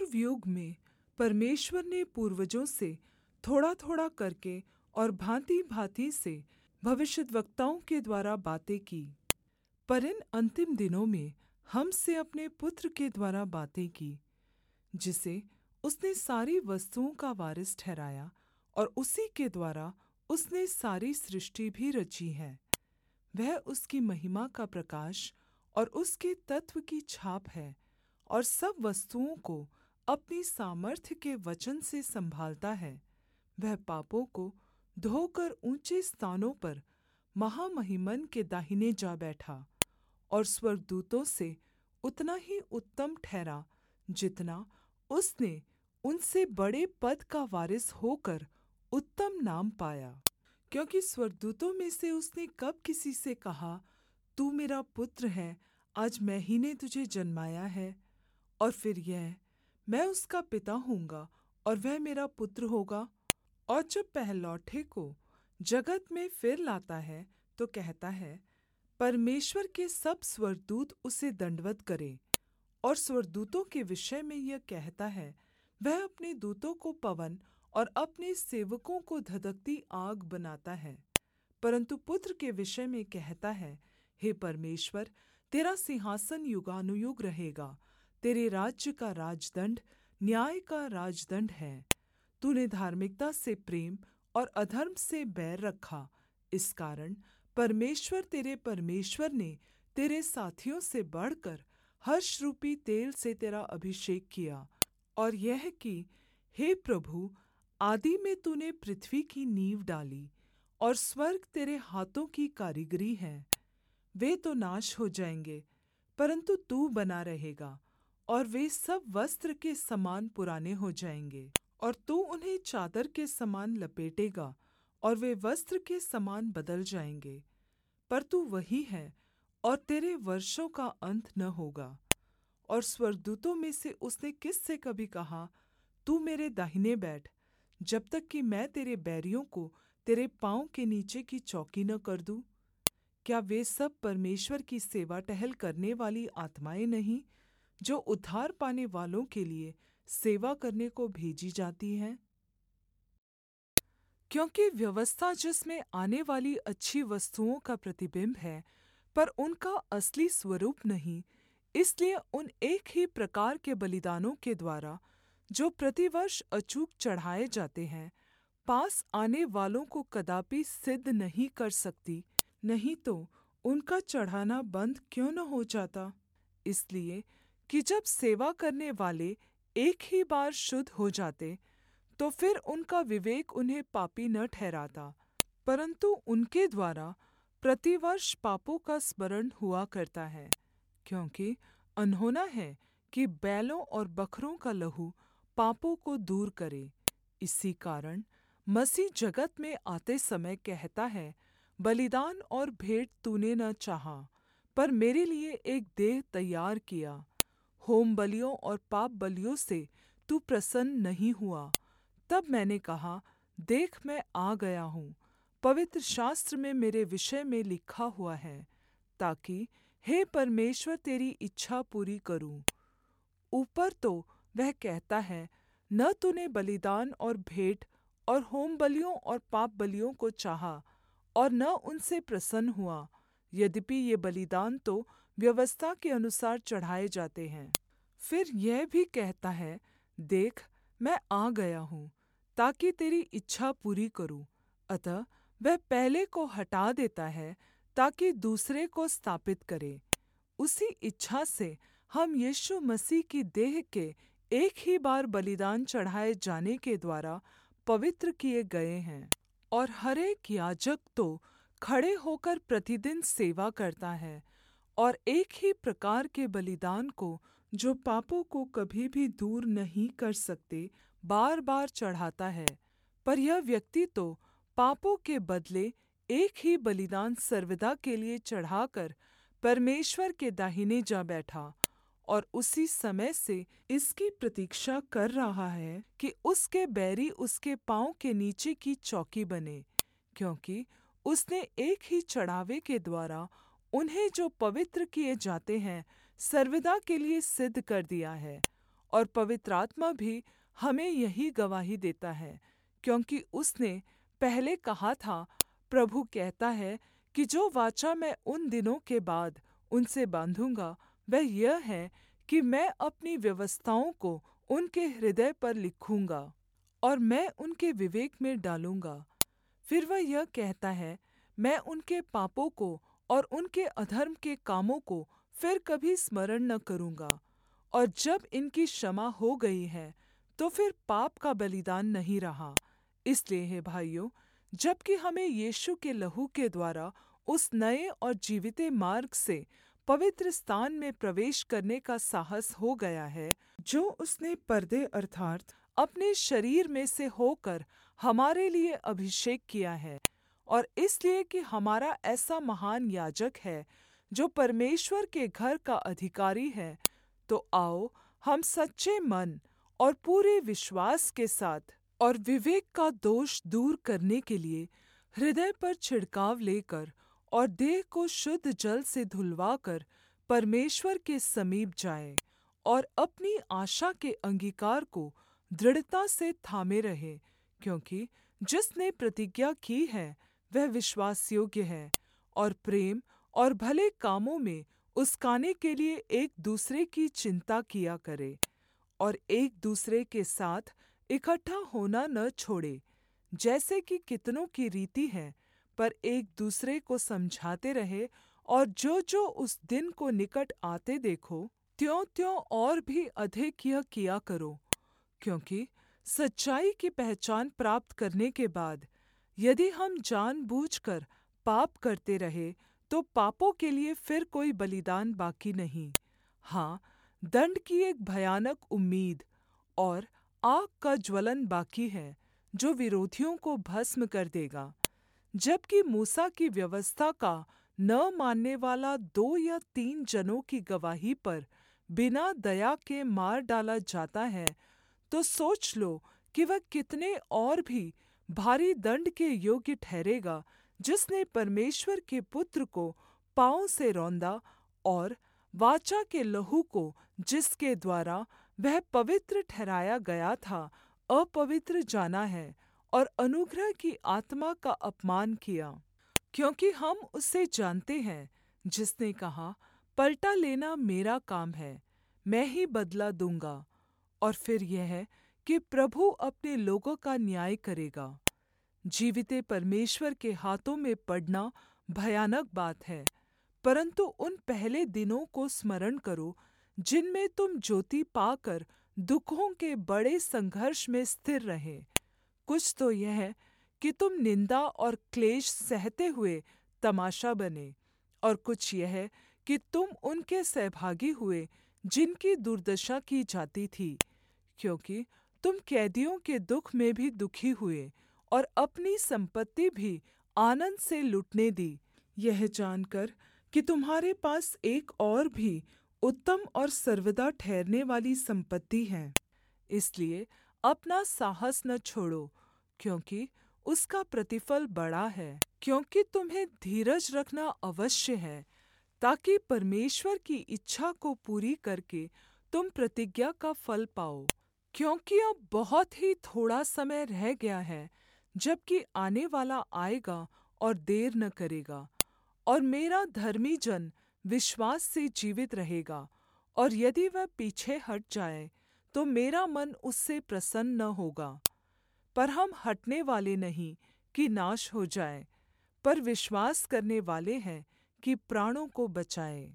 युग में परमेश्वर ने पूर्वजों से थोड़ा-थोड़ा करके और भाँति-भाँति से भविष्यद्वक्ताओं के द्वारा बातें की। पर इन अंतिम दिनों में हमसे अपने पुत्र के द्वारा बातें की, जिसे उसने सारी वस्तुओं का वारिस ठहराया और उसी के द्वारा उसने सारी सृष्टि भी रची है। वह उसकी महिमा का प्रकाश और उसके तत्व की छाप है और सब वस्तुओं को अपनी सामर्थ्य के वचन से संभालता है। वह पापों को धोकर ऊंचे स्थानों पर महामहिमन के दाहिने जा बैठा और स्वर्गदूतों से उतना ही उत्तम ठहरा जितना उसने उनसे बड़े पद का वारिस होकर उत्तम नाम पाया। क्योंकि स्वर्गदूतों में से उसने कब किसी से कहा, तू मेरा पुत्र है, आज मैं ही ने तुझे जन्माया है। और फिर यह, मैं उसका पिता होऊँगा और वह मेरा पुत्र होगा। और जब पहलौठे को जगत में फिर लाता है तो कहता है, परमेश्वर के सब स्वर्गदूत उसे दंडवत् करें। और स्वर्गदूतों के विषय में यह कहता है, वह अपने दूतों को पवन और अपने सेवकों को धधकती आग बनाता है। परन्तु पुत्र के विषय में कहता है, हे परमेश्वर, तेरा सिंहासन युगानुयुग रहेगा, तेरे राज्य का राजदण्ड न्याय का राजदण्ड है। तूने धार्मिकता से प्रेम और अधर्म से बैर रखा। इस कारण परमेश्वर तेरे परमेश्वर ने तेरे साथियों से बढ़कर हर्षरूपी तेल से तेरा अभिषेक किया। और यह कि, हे प्रभु, आदि में तूने पृथ्वी की नींव डाली और स्वर्ग तेरे हाथों की कारीगरी है। वे तो नाश हो जाएंगे, परन्तु तू बना रहेगा, और वे सब वस्त्र के समान पुराने हो जाएंगे। और तू उन्हें चादर के समान लपेटेगा और वे वस्त्र के समान बदल जाएंगे। पर तू वही है और तेरे वर्षों का अंत न होगा। और स्वर्गदूतों में से उसने किससे कभी कहा, तू मेरे दाहिने बैठ, जब तक कि मैं तेरे बैरियों को तेरे पाँव के नीचे की चौकी न कर दूँ? क्या वे सब परमेश्वर की सेवा टहल करने वाली आत्माएं नहीं, जो उद्धार पाने वालों के लिए सेवा करने को भेजी जाती हैं? क्योंकि व्यवस्था जिसमें आने वाली अच्छी वस्तुओं का प्रतिबिंब है, पर उनका असली स्वरूप नहीं, इसलिए उन एक ही प्रकार के बलिदानों के द्वारा, जो प्रतिवर्ष अचूक चढ़ाए जाते हैं, पास आने वालों को कदापि सिद्ध नहीं कर सकती। नहीं तो उनका चढ़ाना बन्द क्यों न हो जाता? इसलिए कि जब सेवा करने वाले एक ही बार शुद्ध हो जाते, तो फिर उनका विवेक उन्हें पापी न ठहराता, परन्तु उनके द्वारा प्रतिवर्ष पापों का स्मरण हुआ करता है। क्योंकि अनहोना है कि बैलों और बकरों का लहू पापों को दूर करे। इसी कारण मसीह जगत में आते समय कहता है, बलिदान और भेंट तूने न चाहा, पर मेरे लिए एक देह तैयार किया। होम बलियों और पाप बलियों से तू प्रसन्न नहीं हुआ। तब मैंने कहा, देख, मैं आ गया हूँ। पवित्र शास्त्र में मेरे विषय में लिखा हुआ है, ताकि हे परमेश्वर तेरी इच्छा पूरी करूँ। ऊपर तो वह कहता है, न तूने बलिदान और भेंट और होम बलियों और पाप बलियों को चाहा और न उनसे प्रसन्न हुआ, यद्यपि ये बलिदान तो व्यवस्था के अनुसार चढ़ाए जाते हैं। फिर यह भी कहता है, देख, मैं आ गया हूँ, ताकि तेरी इच्छा पूरी करूँ। अतः वह पहले को हटा देता है, ताकि दूसरे को स्थापित करे। उसी इच्छा से हम यीशु मसीह की देह के एक ही बार बलिदान चढ़ाए जाने के द्वारा पवित्र किए गए हैं। और हर एक याजक तो खड़े होकर प्रतिदिन सेवा करता है और एक ही प्रकार के बलिदान को, जो पापों को कभी भी दूर नहीं कर सकते, बार बार चढ़ाता है। पर यह व्यक्ति तो पापों के बदले एक ही बलिदान सर्वदा के लिए चढ़ाकर परमेश्वर के दाहिने जा बैठा और उसी समय से इसकी प्रतीक्षा कर रहा है कि उसके बैरी उसके पाँव के नीचे की चौकी बने। क्योंकि उसने एक ही चढ़ावे के द्वारा उन्हें जो पवित्र किए जाते हैं सर्वदा के लिए सिद्ध कर दिया है। और पवित्र आत्मा भी हमें यही गवाही देता है, क्योंकि उसने पहले कहा था, प्रभु कहता है कि जो वाचा मैं उन दिनों के बाद उनसे बाँधूँगा वह यह है कि मैं अपनी व्यवस्थाओं को उनके हृदय पर लिखूँगा और मैं उनके विवेक में डालूँगा। फिर वह यह कहता है, मैं उनके पापों को और उनके अधर्म के कामों को फिर कभी स्मरण न करूँगा। और जब इनकी क्षमा हो गई है तो फिर पाप का बलिदान नहीं रहा। इसलिए हे भाइयों, जबकि हमें यीशु के लहू के द्वारा उस नए और जीविते मार्ग से पवित्र स्थान में प्रवेश करने का साहस हो गया है, जो उसने पर्दे अर्थात् अपने शरीर में से होकर हमारे लिए अभिषेक किया है, और इसलिए कि हमारा ऐसा महान याजक है जो परमेश्वर के घर का अधिकारी है, तो आओ हम सच्चे मन और पूरे विश्वास के साथ और विवेक का दोष दूर करने के लिए हृदय पर छिड़काव लेकर और देह को शुद्ध जल से धुलवाकर परमेश्वर के समीप जाएं और अपनी आशा के अंगीकार को दृढ़ता से थामे रहे, क्योंकि जिसने प्रतिज्ञा की है वह विश्वासयोग्य है और प्रेम और भले कामों में उस्काने के लिए एक दूसरे की चिंता किया करे और एक दूसरे के साथ इकट्ठा होना न छोड़े, जैसे कि कितनों की रीति है, पर एक दूसरे को समझाते रहे, और जो उस दिन को निकट आते देखो त्यों-त्यों और भी अधिक यह किया करो। क्योंकि सच्चाई की पहचान प्राप्त करने के बाद यदि हम जानबूझकर पाप करते रहे तो पापों के लिए फिर कोई बलिदान बाकी नहीं, हाँ, दंड की एक भयानक उम्मीद और आग का ज्वलन बाकी है, जो विरोधियों को भस्म कर देगा। जबकि मूसा की व्यवस्था का न मानने वाला 2 या 3 जनों की गवाही पर बिना दया के मार डाला जाता है, तो सोच लो कि वह कितने और भी भारी दंड के योग्य ठहरेगा, जिसने परमेश्वर के पुत्र को पाँव से रौंदा और वाचा के लहू को, जिसके द्वारा वह पवित्र ठहराया गया था, अपवित्र जाना है और अनुग्रह की आत्मा का अपमान किया। क्योंकि हम उससे जानते हैं जिसने कहा, पलटा लेना मेरा काम है, मैं ही बदला दूँगा। और फिर यह है कि प्रभु अपने लोगों का न्याय करेगा। जीविते परमेश्वर के हाथों में पड़ना भयानक बात है, परन्तु उन पहले दिनों को स्मरण करो जिनमें तुम ज्योति पाकर दुखों के बड़े संघर्ष में स्थिर रहे। कुछ तो यह कि तुम निंदा और क्लेश सहते हुए तमाशा बने, और कुछ यह कि तुम उनके सहभागी हुए जिनकी दुर्दशा की जाती थी, क्योंकि तुम कैदियों के दुख में भी दुखी हुए और अपनी संपत्ति भी आनन्द से लुटने दी, यह जानकर कि तुम्हारे पास एक और भी उत्तम और सर्वदा ठहरने वाली संपत्ति है। इसलिए अपना साहस न छोड़ो, क्योंकि उसका प्रतिफल बड़ा है। क्योंकि तुम्हें धीरज रखना अवश्य है, ताकि परमेश्वर की इच्छा को पूरी करके तुम प्रतिज्ञा का फल पाओ। क्योंकि अब बहुत ही थोड़ा समय रह गया है, जबकि आने वाला आएगा और देर न करेगा। और मेरा धर्मी जन विश्वास से जीवित रहेगा, और यदि वह पीछे हट जाए तो मेरा मन उससे प्रसन्न न होगा। पर हम हटने वाले नहीं कि नाश हो जाए, पर विश्वास करने वाले हैं कि प्राणों को बचाए।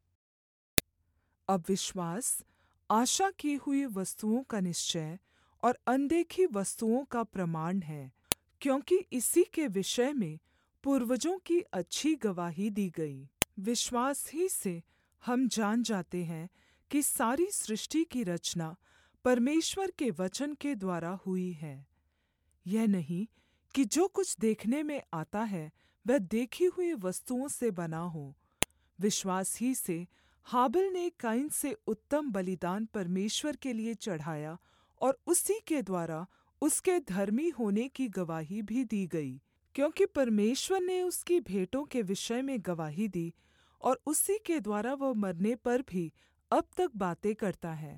अब विश्वास आशा की हुई वस्तुओं का निश्चय और अनदेखी वस्तुओं का प्रमाण है, क्योंकि इसी के विषय में पूर्वजों की अच्छी गवाही दी गई। विश्वास ही से हम जान जाते हैं कि सारी सृष्टि की रचना परमेश्वर के वचन के द्वारा हुई है। यह नहीं कि जो कुछ देखने में आता है वह देखी हुई वस्तुओं से बना हो। विश्वास ही से हाबिल ने काइन से उत्तम बलिदान परमेश्वर के लिए चढ़ाया, और उसी के द्वारा उसके धर्मी होने की गवाही भी दी गई, क्योंकि परमेश्वर ने उसकी भेंटों के विषय में गवाही दी, और उसी के द्वारा वह मरने पर भी अब तक बातें करता है।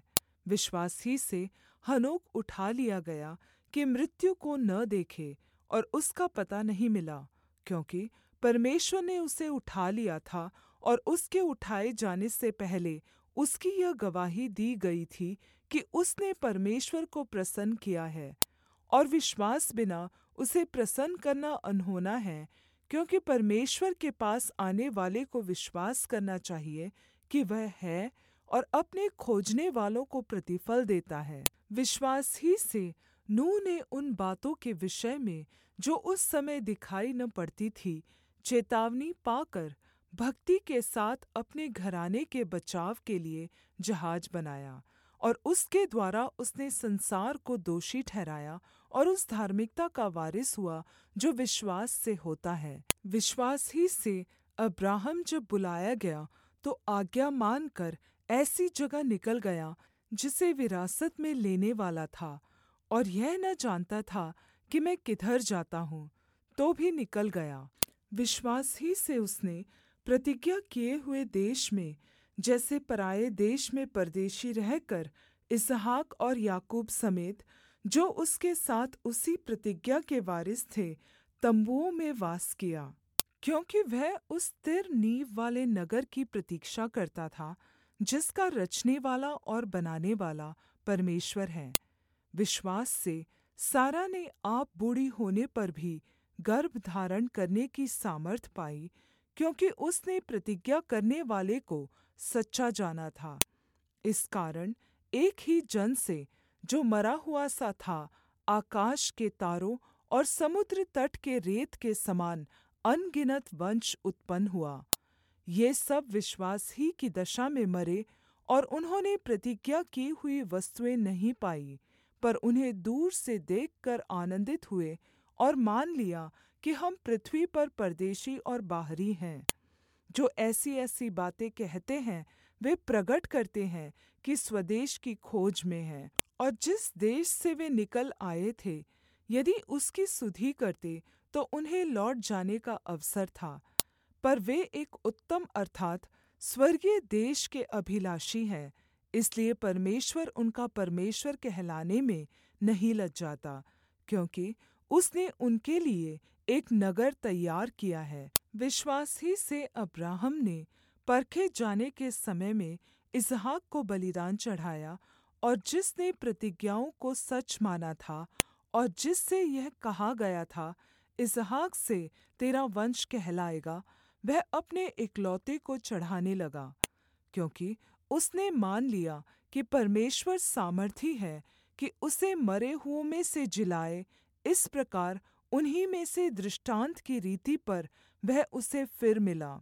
विश्वास ही से हनोक उठा लिया गया कि मृत्यु को न देखे, और उसका पता नहीं मिला, क्योंकि परमेश्वर ने उसे उठा लिया था, और उसके उठाए जाने से पहले उसकी यह गवाही दी गई थी कि उसने परमेश्वर को प्रसन्न किया है। और विश्वास बिना उसे प्रसन्न करना अनहोना है, क्योंकि परमेश्वर के पास आने वाले को विश्वास करना चाहिए कि वह है, और अपने खोजने वालों को प्रतिफल देता है। विश्वास ही से नूह ने उन बातों के विषय में जो उस समय दिखाई न पड़ती थी, चेतावनी पाकर भक्ति के साथ अपने घराने के बचाव के लिए जहाज बनाया, और उसके द्वारा उसने संसार को दोषी ठहराया और उस धार्मिकता का वारिस हुआ जो विश्वास से होता है। विश्वास ही से अब्राहम जब बुलाया गया तो आज्ञा मानकर ऐसी जगह निकल गया जिसे विरासत में लेने वाला था, और यह न जानता था कि मैं किधर जाता हूँ, तो भी निकल गया। विश्वास ही से उसने प्रतिज्ञा किए हुए देश में, जैसे पराए देश में परदेशी रहकर, इसहाक और याकूब समेत जो उसके साथ उसी प्रतिज्ञा के वारिस थे, तम्बुओं में वास किया, क्योंकि वह उस स्थिर नींव वाले नगर की प्रतीक्षा करता था जिसका रचने वाला और बनाने वाला परमेश्वर है। विश्वास से सारा ने आप बूढ़ी होने पर भी गर्भ धारण करने की सामर्थ पाई, क्योंकि उसने प्रतिज्ञा करने वाले को सच्चा जाना था। इस कारण एक ही जन से, जो मरा हुआ सा था, आकाश के तारों और समुद्र तट के रेत के समान अनगिनत वंश उत्पन्न हुआ। ये सब विश्वास ही की दशा में मरे, और उन्होंने प्रतिज्ञा की हुई वस्तुएँ नहीं पाई, पर उन्हें दूर से देखकर आनन्दित हुए और मान लिया कि हम पृथ्वी पर परदेशी और बाहरी हैं। जो ऐसी-ऐसी बातें कहते हैं, वे प्रगट करते हैं कि स्वदेश की खोज में हैं, और जिस देश से वे निकल आए थे, यदि उसकी सुधि करते तो उन्हें लौट जाने का अवसर था। पर वे एक उत्तम अर्थात् स्वर्गीय देश के अभिलाषी हैं, इसलिए परमेश्वर उनका परमेश्वर कहलाने में नहीं लज्जाता, क्योंकि उसने उनके लिए एक नगर तैयार किया है। विश्वास ही से अब्राहम ने परखे जाने के समय में इसहाक को बलिदान चढ़ाया, और जिसने प्रतिज्ञाओं को सच माना था, और जिससे यह कहा गया था, इसहाक से तेरा वंश कहलाएगा, वह अपने इकलौते को चढ़ाने लगा, क्योंकि उसने मान लिया कि परमेश्वर सामर्थी है कि उसे मरे हुओं में से जिलाए। इस प्रकार उन्हीं में से दृष्टांत की रीति पर वह उसे फिर मिला।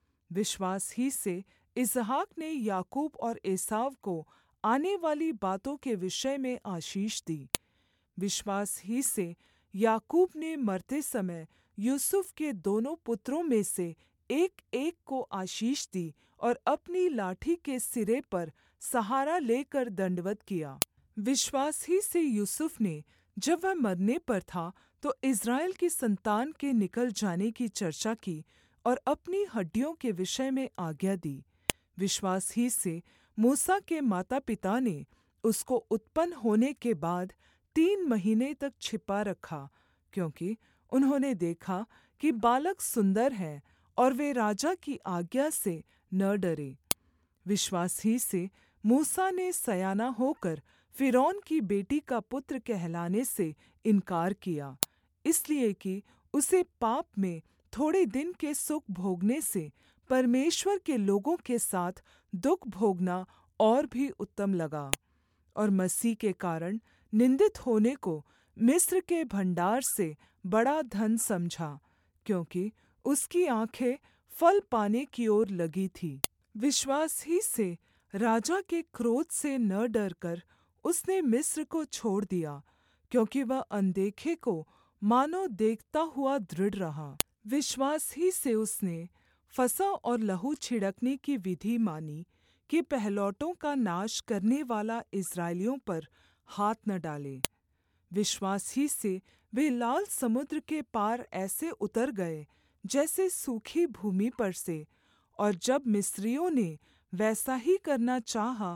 विश्वास ही से इसहाक ने याकूब और एसाव को आने वाली बातों के विषय में आशीष दी। विश्वास ही से याकूब ने मरते समय यूसुफ के दोनों पुत्रों में से एक-एक को आशीष दी, और अपनी लाठी के सिरे पर सहारा लेकर दंडवत किया। विश्वास ही से यूसुफ ने, जब वह मरने पर था, तो इस्राएल की संतान के निकल जाने की चर्चा की और अपनी हड्डियों के विषय में आज्ञा दी। विश्वास ही से मूसा के माता-पिता ने उसको उत्पन्न होने के बाद 3 महीने तक छिपा रखा, क्योंकि उन्होंने देखा कि बालक सुंदर है, और वे राजा की आज्ञा से न डरे। विश्वास ही से मूसा ने सयाना होकर फ़िरौन की बेटी का पुत्र कहलाने से इनकार किया, इसलिए कि उसे पाप में थोड़े दिन के सुख भोगने से परमेश्वर के लोगों के साथ दुख भोगना और भी उत्तम लगा, और मसीह के कारण निन्दित होने को मिस्र के भण्डार से बड़ा धन समझा, क्योंकि उसकी आँखें फल पाने की ओर लगी थीं। विश्वास ही से राजा के क्रोध से न डरकर उसने मिस्र को छोड़ दिया, क्योंकि वह अनदेखे को मानो देखता हुआ दृढ़ रहा। विश्वास ही से उसने फसह और लहू छिड़कने की विधि मानी कि पहिलौठों का नाश करने वाला इस्राएलियों पर हाथ न डाले। विश्वास ही से वे लाल समुद्र के पार ऐसे उतर गए जैसे सूखी भूमि पर से, और जब मिस्रियों ने वैसा ही करना चाहा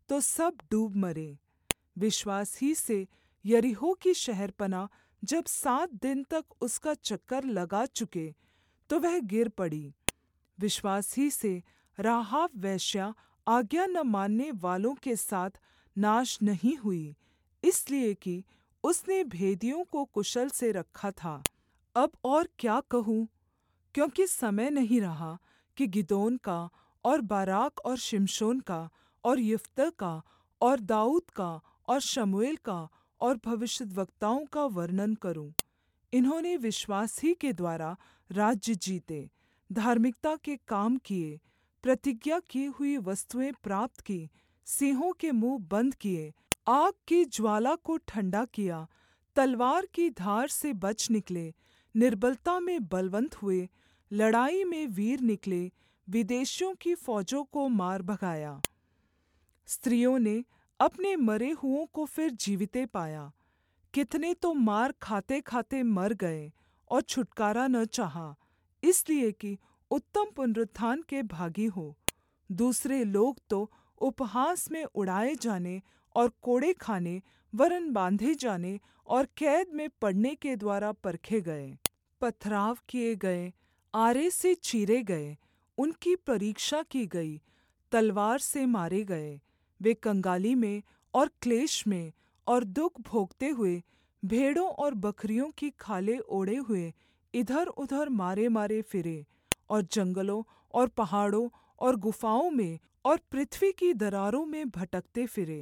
तो सब डूब मरे। विश्वास ही से यरीहो की शहरपनाह जब 7 दिन तक उसका चक्कर लगा चुके, तो वह गिर पड़ी। विश्वास ही से राहाब वेश्या आज्ञा न मानने वालों के साथ नाश नहीं हुई, इसलिए कि उसने भेदियों को कुशल से रखा था। अब और क्या कहूँ, क्योंकि समय नहीं रहा कि गिदोन का और बाराक और शिमशोन का और यिप्तह का और दाऊद का और शमूएल का और भविष्यद्वक्ताओं का वर्णन करूँ। इन्होंने विश्वास ही के द्वारा राज्य जीते, धार्मिकता के काम किए, प्रतिज्ञा की हुई वस्तुएं प्राप्त की, सिंहों के मुँह बंद किए, आग की ज्वाला को ठंडा किया, तलवार की धार से बच निकले, निर्बलता में बलवन्त हुए, लड़ाई में वीर निकले, विदेशियों की फौजों को मार भगाया। स्त्रियों ने अपने मरे हुओं को फिर जीविते पाया। कितने तो मार खाते खाते मर गए और छुटकारा न चाहा, इसलिए कि उत्तम पुनरुत्थान के भागी हो। दूसरे लोग तो उपहास में उड़ाए जाने और कोड़े खाने वरन बांधे जाने और कैद में पड़ने के द्वारा परखे गए, पथराव किए गए, आरे से चीरे गए, उनकी परीक्षा की गई, तलवार से मारे गए। वे कंगाली में और क्लेश में और दुःख भोगते हुए, भेड़ों और बकरियों की खालें ओढ़े हुए इधर उधर मारे मारे फिरे, और जंगलों और पहाड़ों और गुफाओं में और पृथ्वी की दरारों में भटकते फिरे।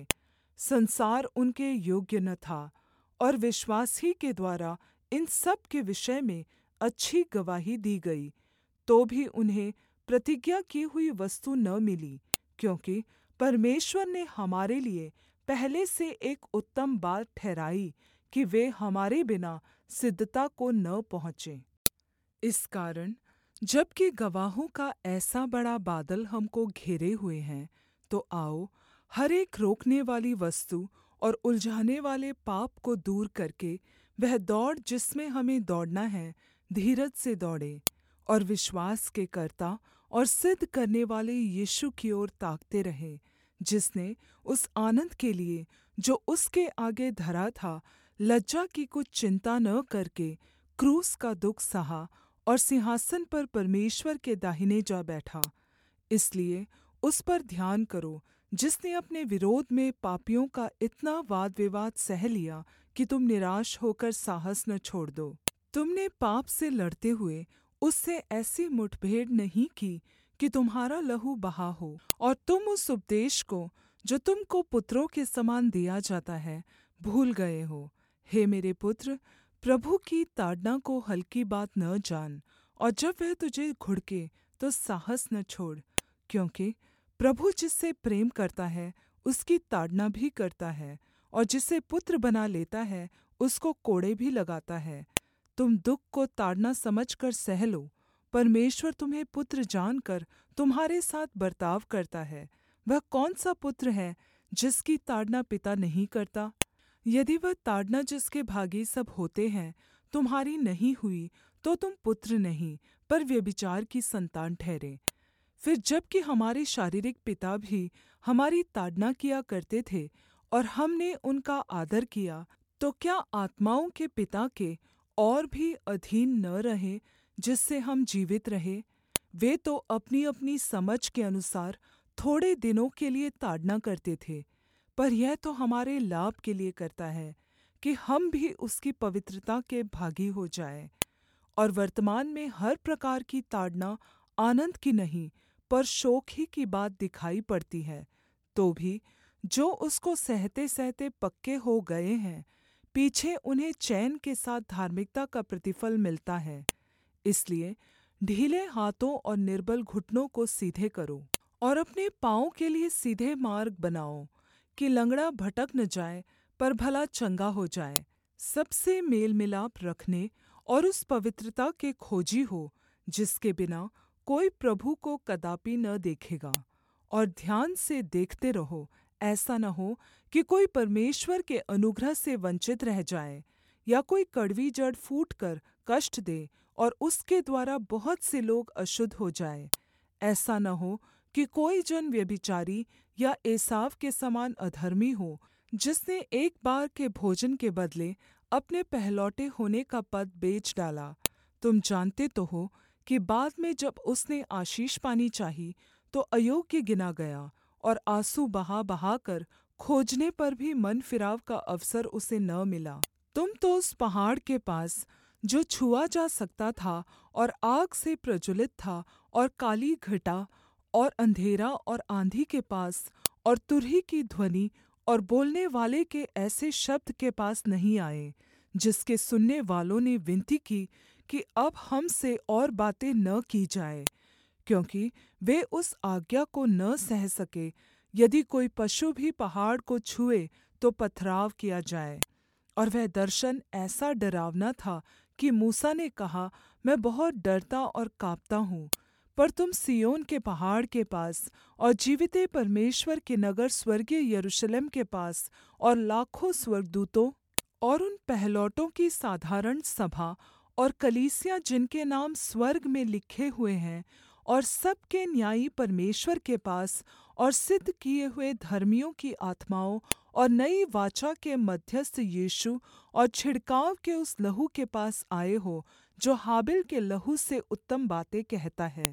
संसार उनके योग्य न था, और विश्वास ही के द्वारा इन सब के विषय में अच्छी गवाही दी गई। तो भी उन्हें प्रतिज्ञा की हुई वस्तु न मिली, क्योंकि परमेश्वर ने हमारे लिए पहले से एक उत्तम बात ठहराई कि वे हमारे बिना सिद्धता को न पहुँचे। इस कारण जबकि गवाहों का ऐसा बड़ा बादल हमको घेरे हुए हैं, तो आओ हर एक रोकने वाली वस्तु और उलझाने वाले पाप को दूर करके वह दौड़ जिसमें हमें दौड़ना है, धीरज से दौड़े, और विश्वास के कर्ता और सिद्ध करने वाले यीशु की ओर ताकते रहे, जिसने उस आनन्द के लिए जो उसके आगे धरा था, लज्जा की कुछ चिन्ता न करके क्रूस का दुःख सहा और सिंहासन पर परमेश्वर के दाहिने जा बैठा। इसलिए उस पर ध्यान करो, जिसने अपने विरोध में पापियों का इतना वाद विवाद सह लिया कि तुम निराश होकर साहस न छोड़ दो। तुमने पाप से लड़ते हुए उससे ऐसी मुठभेड़ नहीं की कि तुम्हारा लहू बहा हो, और तुम उस उपदेश को जो तुमको पुत्रों के समान दिया जाता है भूल गए हो। हे मेरे पुत्र, प्रभु की ताड़ना को हल्की बात न जान, और जब वह तुझे घुड़के तो साहस न छोड़, क्योंकि प्रभु जिससे प्रेम करता है उसकी ताड़ना भी करता है, और जिसे पुत्र बना लेता है उसको कोड़े भी लगाता है। तुम दुःख को ताड़ना समझकर सह लो, परमेश्वर तुम्हें पुत्र जानकर तुम्हारे साथ बर्ताव करता है। वह कौन सा पुत्र है जिसकी ताड़ना पिता नहीं करता? यदि वह ताड़ना जिसके भागी सब होते हैं तुम्हारी नहीं हुई, तो तुम पुत्र नहीं पर व्यभिचार की संतान ठहरे। फिर जबकि हमारे शारीरिक पिता भी हमारी ताड़ना किया करते थे और हमने उनका आदर किया, तो क्या आत्माओं के पिता के और भी अधीन न रहे, जिससे हम जीवित रहे? वे तो अपनी अपनी समझ के अनुसार थोड़े दिनों के लिए ताड़ना करते थे, पर यह तो हमारे लाभ के लिए करता है कि हम भी उसकी पवित्रता के भागी हो जाएं। और वर्तमान में हर प्रकार की ताड़ना आनन्द की नहीं, पर शोक ही की बात दिखाई पड़ती है। तो भी जो उसको सहते सहते पक्के हो गए हैं, पीछे उन्हें चैन के साथ धार्मिकता का प्रतिफल मिलता है। इसलिए ढीले हाथों और निर्बल घुटनों को सीधे करो, और अपने पाँवों के लिए सीधे मार्ग बनाओ, कि लंगड़ा भटक न जाए पर भला चंगा हो जाए। सबसे मेल मिलाप रखने और उस पवित्रता के खोजी हो, जिसके बिना कोई प्रभु को कदापि न देखेगा। और ध्यान से देखते रहो, ऐसा न हो कि कोई परमेश्वर के अनुग्रह से वंचित रह जाए, या कोई कड़वी जड़ फूटकर कष्ट दे और उसके द्वारा बहुत से लोग अशुद्ध हो जाए। ऐसा न हो कि कोई जन व्यभिचारी या एसाव के समान अधर्मी हो, जिसने एक बार के भोजन के बदले अपने पहलौठे होने का पद बेच डाला। तुम जानते तो हो कि बाद में जब उसने आशीष पानी चाही तो अयोग्य गिना गया, और आंसू बहा बहाकर खोजने पर भी मन फिराव का अवसर उसे न मिला। तुम तो उस पहाड़ के पास, जो छुआ जा सकता था और आग से प्रज्वलित था, और काली घटा और अंधेरा और आँधी के पास, और तुरही की ध्वनि और बोलने वाले के ऐसे शब्द के पास नहीं आए, जिसके सुनने वालों ने विनती की कि अब हमसे और बातें न की जाए, क्योंकि वे उस आज्ञा को न सह सके, यदि कोई पशु भी पहाड़ को छुए तो पथराव किया जाए। और वह दर्शन ऐसा डरावना था कि मूसा ने कहा, मैं बहुत डरता और काँपता हूँ। पर तुम सिय्योन के पहाड़ के पास और जीविते परमेश्वर के नगर स्वर्गीय यरूशलेम के पास और लाखों स्वर्गदूतों और उन पहिलौठों की साधारण सभा और कलीसिया जिनके नाम स्वर्ग में लिखे हुए हैं, और सब के न्यायी परमेश्वर के पास और सिद्ध किए हुए धर्मियों की आत्माओं और नई वाचा के मध्यस्थ यीशु और छिड़काव के उस लहू के पास आए हो, जो हाबिल के लहू से उत्तम बातें कहता है।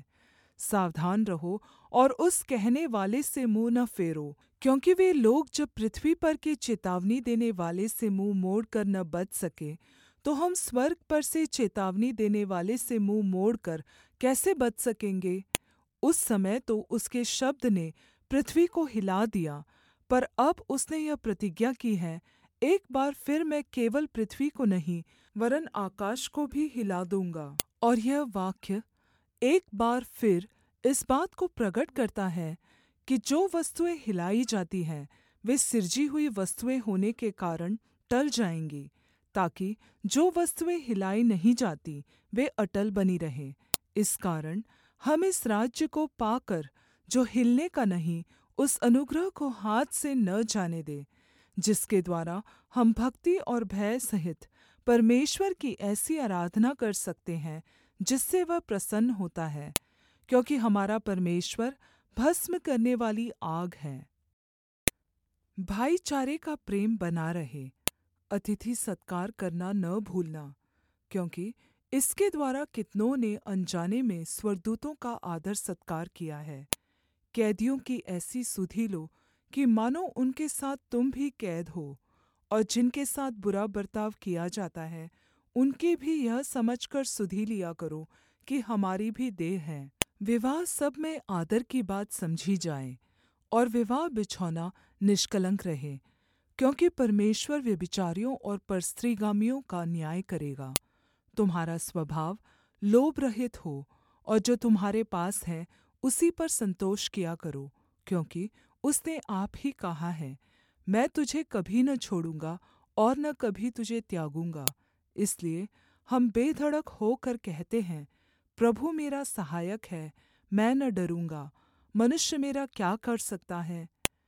सावधान रहो और उस कहने वाले से मुँह न फेरो, क्योंकि वे लोग जब पृथ्वी पर के चेतावनी देने वाले से मुँह मोड़कर न बच सके, तो हम स्वर्ग पर से चेतावनी देने वाले से मुँह मोड़कर कैसे बच सकेंगे। उस समय तो उसके शब्द ने पृथ्वी को हिला दिया, पर अब उसने यह प्रतिज्ञा की है, एक बार फिर मैं केवल पृथ्वी को नहीं वरन् आकाश को भी हिला दूँगा। और यह वाक्य एक बार फिर इस बात को प्रगट करता है कि जो वस्तुएँ हिलाई जाती हैं वे सिरजी हुई वस्तुएँ होने के कारण टल जाएँगी, ताकि जो वस्तुएँ हिलाई नहीं जाती वे अटल बनी रहें। इस कारण हम इस राज्य को पाकर जो हिलने का नहीं, उस अनुग्रह को हाथ से न जाने दें, जिसके द्वारा हम भक्ति और भय सहित परमेश्वर की ऐसी आराधना कर सकते हैं जिससे वह प्रसन्न होता है, क्योंकि हमारा परमेश्वर भस्म करने वाली आग है। भाईचारे का प्रेम बना रहे। अतिथि सत्कार करना न भूलना, क्योंकि इसके द्वारा कितनों ने अनजाने में स्वर्गदूतों का आदर सत्कार किया है। कैदियों की ऐसी सुधि लो कि मानो उनके साथ तुम भी कैद हो, और जिनके साथ बुरा बर्ताव किया जाता है उनकी भी यह समझकर सुधि लिया करो कि हमारी भी देह है। विवाह सब में आदर की बात समझी जाए, और विवाह बिछौना निष्कलंक रहे, क्योंकि परमेश्वर व्यभिचारियों और परस्त्रीगामियों का न्याय करेगा। तुम्हारा स्वभाव लोभ रहित हो, और जो तुम्हारे पास है उसी पर संतोष किया करो, क्योंकि उसने आप ही कहा है, मैं तुझे कभी न छोड़ूंगा और न कभी तुझे त्यागूंगा। इसलिए हम बेधड़क होकर कहते हैं, प्रभु मेरा सहायक है, मैं न डरूंगा। मनुष्य मेरा क्या कर सकता है?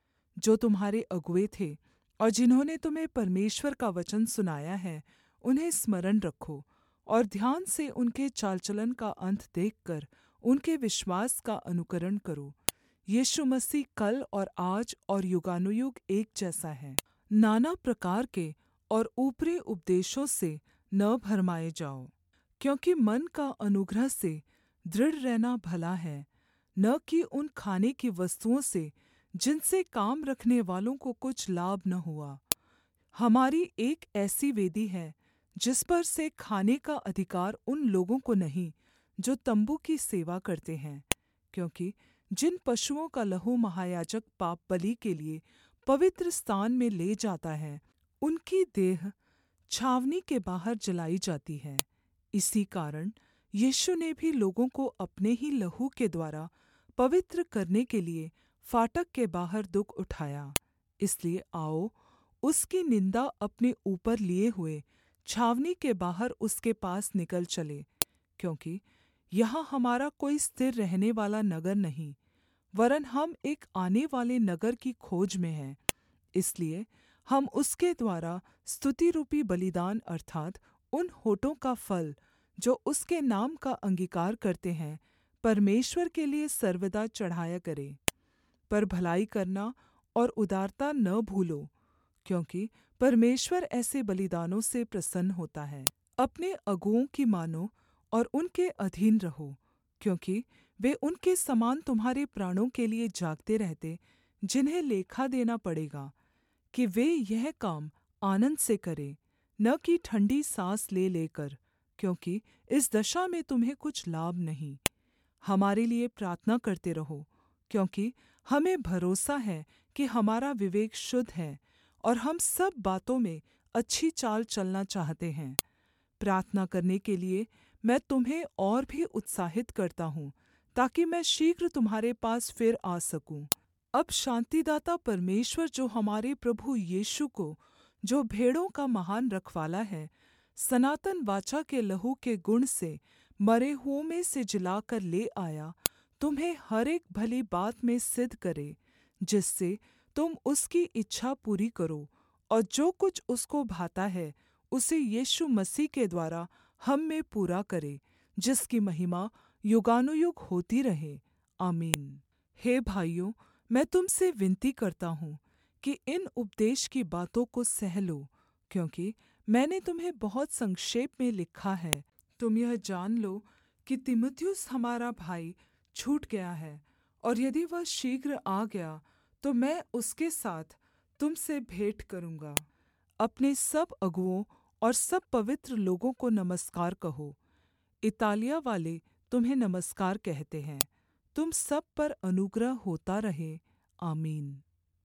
जो तुम्हारे अगुए थे और जिन्होंने तुम्हें परमेश्वर का वचन सुनाया है, उन्हें स्मरण रखो, और ध्यान से उनके चाल चलन का अंत देखकर उनके विश्वास का अनुकरण करो। यीशु मसीह कल और आज और युगानुयुग एक जैसा है। नाना प्रकार के और ऊपरी उपदेशों से न भरमाए जाओ, क्योंकि मन का अनुग्रह से दृढ़ रहना भला है, न कि उन खाने की वस्तुओं से जिनसे काम रखने वालों को कुछ लाभ न हुआ। हमारी एक ऐसी वेदी है जिस पर से खाने का अधिकार उन लोगों को नहीं जो तम्बू की सेवा करते हैं, क्योंकि जिन पशुओं का लहू महायाजक पाप बलि के लिए पवित्र स्थान में ले जाता है, उनकी देह छावनी के बाहर जलाई जाती है। इसी कारण यीशु ने भी लोगों को अपने ही लहू के द्वारा पवित्र करने के लिए फाटक के बाहर दुख उठाया। इसलिए आओ, उसकी निंदा अपने ऊपर लिए हुए छावनी के बाहर उसके पास निकल चले, क्योंकि यहाँ हमारा कोई स्थिर रहने वाला नगर नहीं, वरन् हम एक आने वाले नगर की खोज में हैं। इसलिए हम उसके द्वारा स्तुति रूपी बलिदान अर्थात् उन होठों का फल जो उसके नाम का अंगीकार करते हैं, परमेश्वर के लिए सर्वदा चढ़ाया करें। पर भलाई करना और उदारता न भूलो, क्योंकि परमेश्वर ऐसे बलिदानों से प्रसन्न होता है। अपने अगुओं की मानो और उनके अधीन रहो, क्योंकि वे उनके समान तुम्हारे प्राणों के लिए जागते रहते, जिन्हें लेखा देना पड़ेगा, कि वे यह काम आनन्द से करें, न कि ठण्डी साँस ले लेकर, क्योंकि इस दशा में तुम्हें कुछ लाभ नहीं। हमारे लिए प्रार्थना करते रहो, क्योंकि हमें भरोसा है कि हमारा विवेक शुद्ध है और हम सब बातों में अच्छी चाल चलना चाहते हैं। प्रार्थना करने के लिए मैं तुम्हें और भी उत्साहित करता हूँ, ताकि मैं शीघ्र तुम्हारे पास फिर आ सकूँ। अब शान्तिदाता परमेश्वर, जो हमारे प्रभु यीशु को, जो भेड़ों का महान रखवाला है, सनातन वाचा के लहू के गुण से मरे हुओं में से जिलाकर ले आया, तुम्हें हर एक भली बात में सिद्ध करे, जिससे तुम उसकी इच्छा पूरी करो, और जो कुछ उसको भाता है उसे यीशु मसीह के द्वारा हम में पूरा करे, जिसकी महिमा युगानुयुग होती रहे। आमीन। हे भाइयों, मैं तुम से विनती करता हूँ कि इन उपदेश की बातों को सह लो, क्योंकि मैंने तुम्हें बहुत संक्षेप में लिखा है। तुम यह जान लो कि तीमुथियुस हमारा भाई छूट गया है, और यदि वह शीघ्र आ गया तो मैं उसके साथ तुम से भेंट करूँगा। अपने सब अगुओं और सब पवित्र लोगों को नमस्कार कहो। इतालिया वाले तुम्हें नमस्कार कहते हैं। तुम सब पर अनुग्रह होता रहे। आमीन।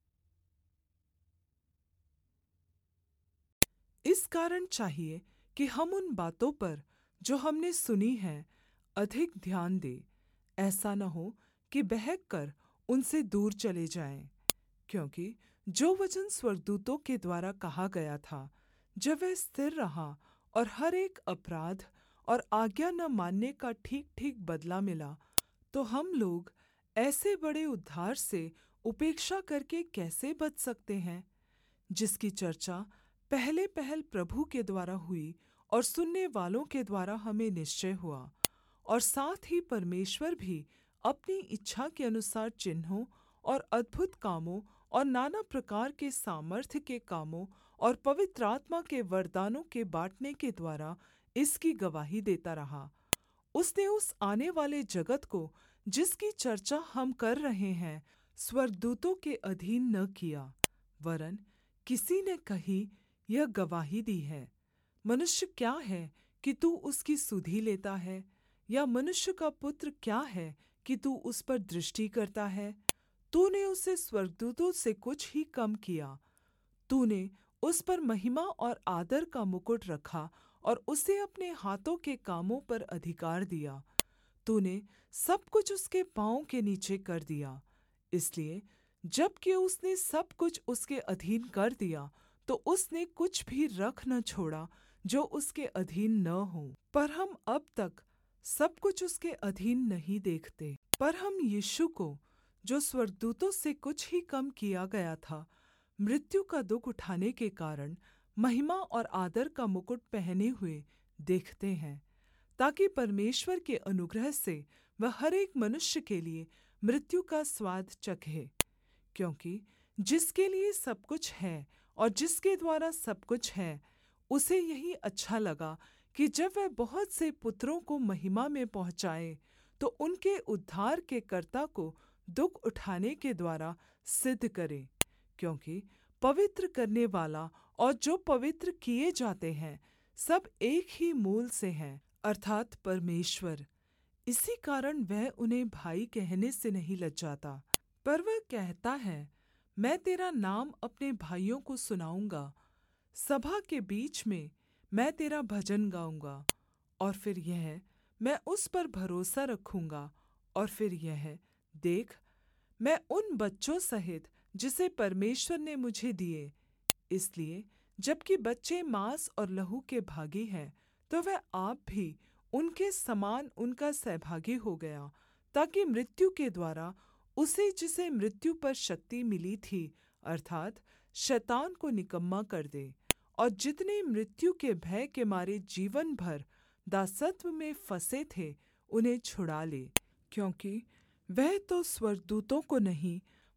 इस कारण चाहिए कि हम उन बातों पर जो हमने सुनी है अधिक ध्यान दें, ऐसा न हो कि बहक कर उनसे दूर चले जाएं। क्योंकि जो वचन स्वर्गदूतों के द्वारा कहा गया था, जब वह स्थिर रहा और हर एक अपराध और आज्ञा न मानने का ठीक ठीक बदला मिला, तो हम लोग ऐसे बड़े उद्धार से उपेक्षा करके कैसे बच सकते हैं, जिसकी चर्चा पहले पहल प्रभु के द्वारा हुई और सुनने वालों के द्वारा हमें निश्चय हुआ, और साथ ही परमेश्वर भी अपनी इच्छा के अनुसार चिन्हों और अद्भुत कामों और नाना प्रकार के सामर्थ्य के कामों और पवित्र आत्मा के वरदानों के बाँटने के द्वारा इसकी गवाही देता रहा। उसने उस आने वाले जगत को, जिसकी चर्चा हम कर रहे हैं, स्वर्गदूतों के अधीन न किया, वरन् किसी ने कही यह गवाही दी है, मनुष्य क्या है कि तू उसकी सुधि लेता है, या मनुष्य का पुत्र क्या है कि तू उस पर दृष्टि करता है। तूने उसे स्वर्गदूतों से कुछ ही कम किया। तूने उस पर महिमा और आदर का मुकुट रखा और उसे अपने हाथों के कामों पर अधिकार दिया। तूने सब कुछ उसके पाँव के नीचे कर दिया। इसलिए जबकि उसने सब कुछ उसके अधीन कर दिया, तो उसने कुछ भी रख न छोड़ा जो उसके अधीन न हो। पर हम अब तक सब कुछ उसके अधीन नहीं देखते। पर हम यीशु को, जो स्वर्गदूतों से कुछ ही कम किया गया था, मृत्यु का दुःख उठाने के कारण महिमा और आदर का मुकुट पहने हुए देखते हैं, ताकि परमेश्वर के अनुग्रह से वह हर एक मनुष्य के लिए मृत्यु का स्वाद चखे। क्योंकि जिसके लिए सब कुछ है और जिसके द्वारा सब कुछ है, उसे यही अच्छा लगा कि जब वह बहुत से पुत्रों को महिमा में पहुँचाए, तो उनके उद्धार के कर्ता को दुःख उठाने के द्वारा सिद्ध करे। क्योंकि पवित्र करने वाला और जो पवित्र किए जाते हैं, सब एक ही मूल से हैं, अर्थात् परमेश्वर। इसी कारण वह उन्हें भाई कहने से नहीं लजाता, पर वह कहता है, मैं तेरा नाम अपने भाइयों को सुनाऊँगा। सभा के बीच में मैं तेरा भजन गाऊँगा। और फिर यह, मैं उस पर भरोसा रखूँगा। और फिर यह, देख, मैं उन बच्चों सहित जिसे परमेश्वर ने मुझे दिए। इसलिए जबकि बच्चे मांस और लहू के भागी हैं, तो वह आप भी उनके समान उनका सहभागी हो गया, ताकि मृत्यु के द्वारा उसे, जिसे मृत्यु पर शक्ति मिली थी, अर्थात् शैतान को निकम्मा कर दे, और जितने मृत्यु के भय के मारे जीवन भर दासत्व में फंसे थे, उन्हें छुड़ा ले। क्योंकि वह तो स्वर्गदूतों को नहीं,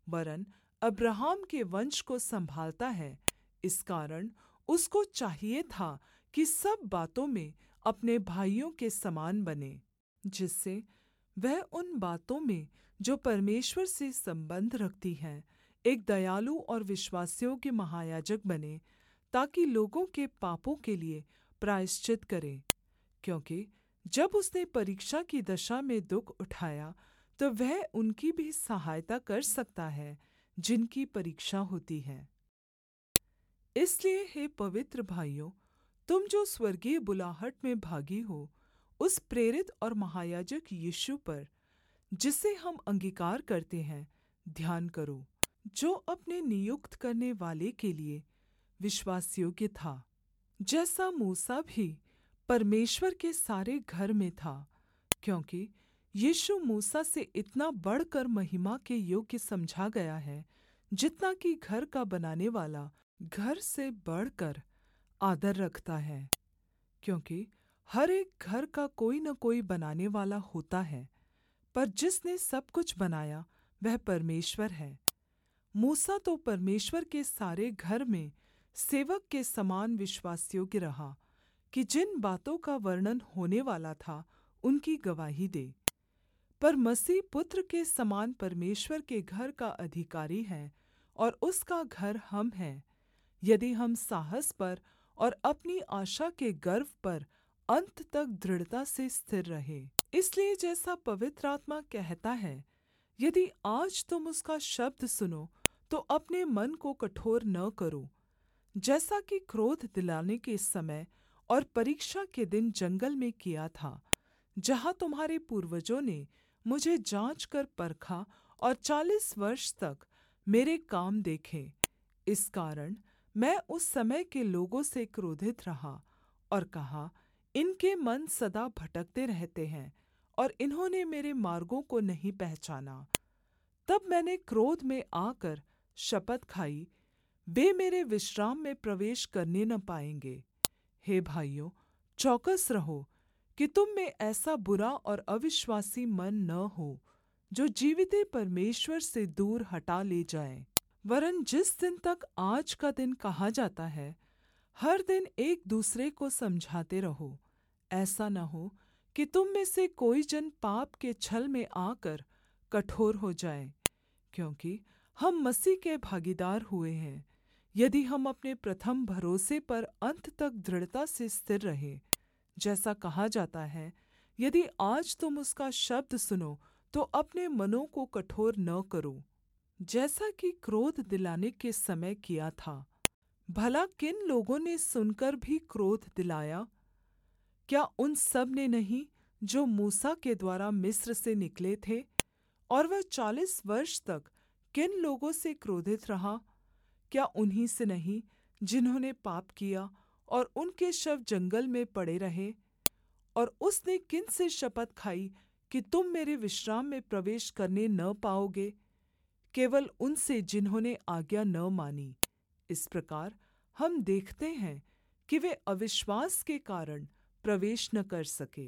वरन् अब्राहम के वंश को संभालता है। इस कारण उसको चाहिए था कि सब बातों में अपने भाइयों के समान बने, जिससे वह उन बातों में जो परमेश्वर से संबंध रखती हैं एक दयालु और विश्वासयोग्य महायाजक बने, ताकि लोगों के पापों के लिए प्रायश्चित करे। क्योंकि जब उसने परीक्षा की दशा में दुःख उठाया, तो वह उनकी भी सहायता कर सकता है जिनकी परीक्षा होती है। इसलिए हे पवित्र भाइयों, तुम जो स्वर्गीय बुलाहट में भागी हो, उस प्रेरित और महायाजक यीशु पर, जिसे हम अंगीकार करते हैं, ध्यान करो, जो अपने नियुक्त करने वाले के लिए विश्वासयोग्य था, जैसा मूसा भी परमेश्वर के सारे घर में था। क्योंकि यीशु मूसा से इतना बढ़कर महिमा के योग्य समझा गया है, जितना कि घर का बनाने वाला घर से बढ़कर आदर रखता है। क्योंकि हर एक घर का कोई न कोई बनाने वाला होता है, पर जिसने सब कुछ बनाया वह परमेश्वर है। मूसा तो परमेश्वर के सारे घर में सेवक के समान विश्वासयोग्य रहा, कि जिन बातों का वर्णन होने वाला था उनकी गवाही दे। पर मसीह पुत्र के समान परमेश्वर के घर का अधिकारी है, और उसका घर हम हैं, यदि हम साहस पर और अपनी आशा के गर्व पर अंत तक दृढ़ता से स्थिर रहे। इसलिए जैसा पवित्र आत्मा कहता है, यदि आज तुम उसका शब्द सुनो तो अपने मन को कठोर न करो, जैसा कि क्रोध दिलाने के समय और परीक्षा के दिन जंगल में किया था, जहाँ तुम्हारे पूर्वजों ने मुझे जाँच कर परखा और 40 वर्ष तक मेरे काम देखे। इस कारण मैं उस समय के लोगों से क्रोधित रहा और कहा, इनके मन सदा भटकते रहते हैं और इन्होंने मेरे मार्गों को नहीं पहचाना। तब मैंने क्रोध में आकर शपथ खाई, वे मेरे विश्राम में प्रवेश करने न पाएंगे। हे भाइयों, चौकस रहो कि तुम में ऐसा बुरा और अविश्वासी मन न हो, जो जीविते परमेश्वर से दूर हटा ले जाए। वरन् जिस दिन तक आज का दिन कहा जाता है, हर दिन एक दूसरे को समझाते रहो, ऐसा न हो कि तुम में से कोई जन पाप के छल में आकर कठोर हो जाए। क्योंकि हम मसीह के भागीदार हुए हैं, यदि हम अपने प्रथम भरोसे पर अंत तक दृढ़ता से स्थिर रहे। जैसा कहा जाता है, यदि आज तुम उसका शब्द सुनो तो अपने मनों को कठोर न करो, जैसा कि क्रोध दिलाने के समय किया था। भला किन लोगों ने सुनकर भी क्रोध दिलाया? क्या उन सब ने नहीं जो मूसा के द्वारा मिस्र से निकले थे? और वह 40 वर्ष तक किन लोगों से क्रोधित रहा? क्या उन्हीं से नहीं जिन्होंने पाप किया और उनके शव जंगल में पड़े रहे? और उसने किन से शपथ खाई कि तुम मेरे विश्राम में प्रवेश करने न पाओगे? केवल उनसे जिन्होंने आज्ञा न मानी। इस प्रकार हम देखते हैं कि वे अविश्वास के कारण प्रवेश न कर सके।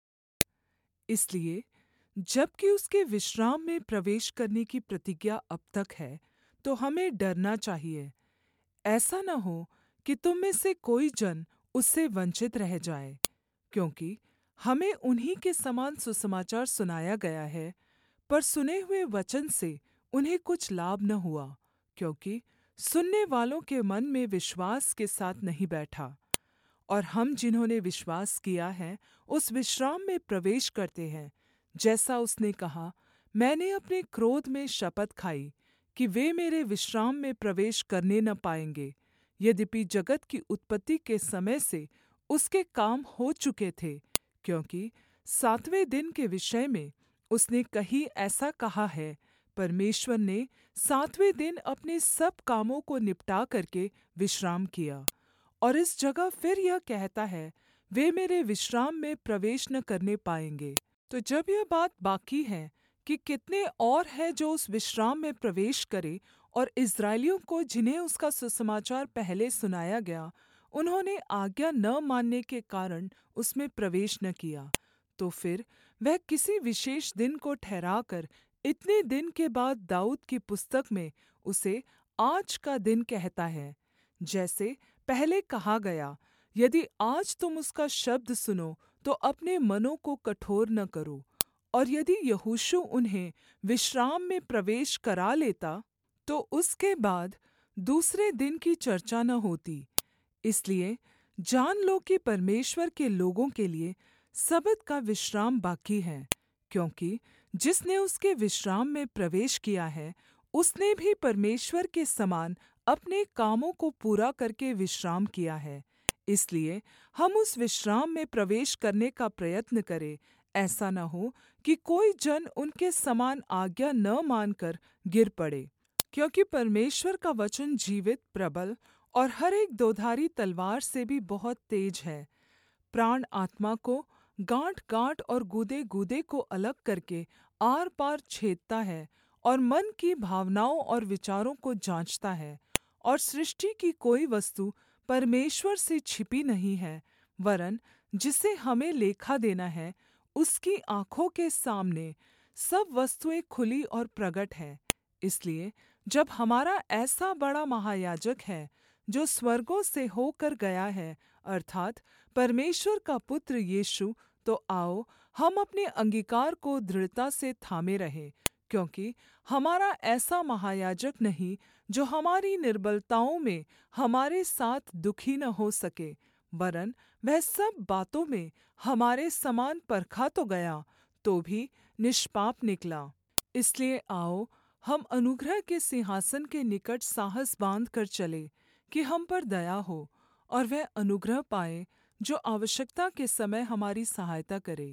इसलिए जबकि उसके विश्राम में प्रवेश करने की प्रतिज्ञा अब तक है, तो हमें डरना चाहिए, ऐसा न हो कि तुम में से कोई जन उससे वंचित रह जाए। क्योंकि हमें उन्हीं के समान सुसमाचार सुनाया गया है, पर सुने हुए वचन से उन्हें कुछ लाभ न हुआ, क्योंकि सुनने वालों के मन में विश्वास के साथ नहीं बैठा। और हम जिन्होंने विश्वास किया है उस विश्राम में प्रवेश करते हैं, जैसा उसने कहा, मैंने अपने क्रोध में शपथ खाई कि वे मेरे विश्राम में प्रवेश करने न पाएंगे। यद्यपि जगत की उत्पत्ति के समय से उसके काम हो चुके थे, क्योंकि 7वें दिन के विषय में उसने कहीं ऐसा कहा है, परमेश्वर ने 7वें दिन अपने सब कामों को निपटा करके विश्राम किया। और इस जगह फिर यह कहता है, वे मेरे विश्राम में प्रवेश न करने पाएंगे। तो जब यह बात बाकी है कि कितने और हैं जो उस विश्राम में प्रवेश करें, और इस्राएलियों को जिन्हें उसका सुसमाचार पहले सुनाया गया, उन्होंने आज्ञा न मानने के कारण उसमें प्रवेश न किया, तो फिर वह किसी विशेष दिन को ठहराकर इतने दिन के बाद दाऊद की पुस्तक में उसे आज का दिन कहता है, जैसे पहले कहा गया, यदि आज तुम उसका शब्द सुनो तो अपने मनों को कठोर न करो। और यदि यहोशू उन्हें विश्राम में प्रवेश करा लेता तो उसके बाद दूसरे दिन की चर्चा न होती। इसलिए जान लो कि परमेश्वर के लोगों के लिए सबत का विश्राम बाकी है, क्योंकि जिसने उसके विश्राम में प्रवेश किया है उसने भी परमेश्वर के समान अपने कामों को पूरा करके विश्राम किया है। इसलिए हम उस विश्राम में प्रवेश करने का प्रयत्न करें, ऐसा न हो कि कोई जन उनके समान आज्ञा न मानकर गिर पड़े। क्योंकि परमेश्वर का वचन जीवित, प्रबल और हर एक दोधारी तलवार से भी बहुत तेज है, प्राण आत्मा को, गांठ गांठ और गूदे गूदे को अलग करके आर पार छेदता है, और मन की भावनाओं और विचारों को जाँचता है। और सृष्टि की कोई वस्तु परमेश्वर से छिपी नहीं है, वरन् जिसे हमें लेखा देना है उसकी आँखों के सामने सब वस्तुएँ खुली और प्रगट है। इसलिए जब हमारा ऐसा बड़ा महायाजक है जो स्वर्गों से होकर गया है, अर्थात् परमेश्वर का पुत्र यीशु, तो आओ हम अपने अंगीकार को दृढ़ता से थामे रहें। क्योंकि हमारा ऐसा महायाजक नहीं जो हमारी निर्बलताओं में हमारे साथ दुखी न हो सके, वरन् वह सब बातों में हमारे समान परखा तो गया, तो भी निष्पाप निकला। इसलिए आओ हम अनुग्रह के सिंहासन के निकट साहस बाँध कर चले, कि हम पर दया हो, और वह अनुग्रह पाए जो आवश्यकता के समय हमारी सहायता करे।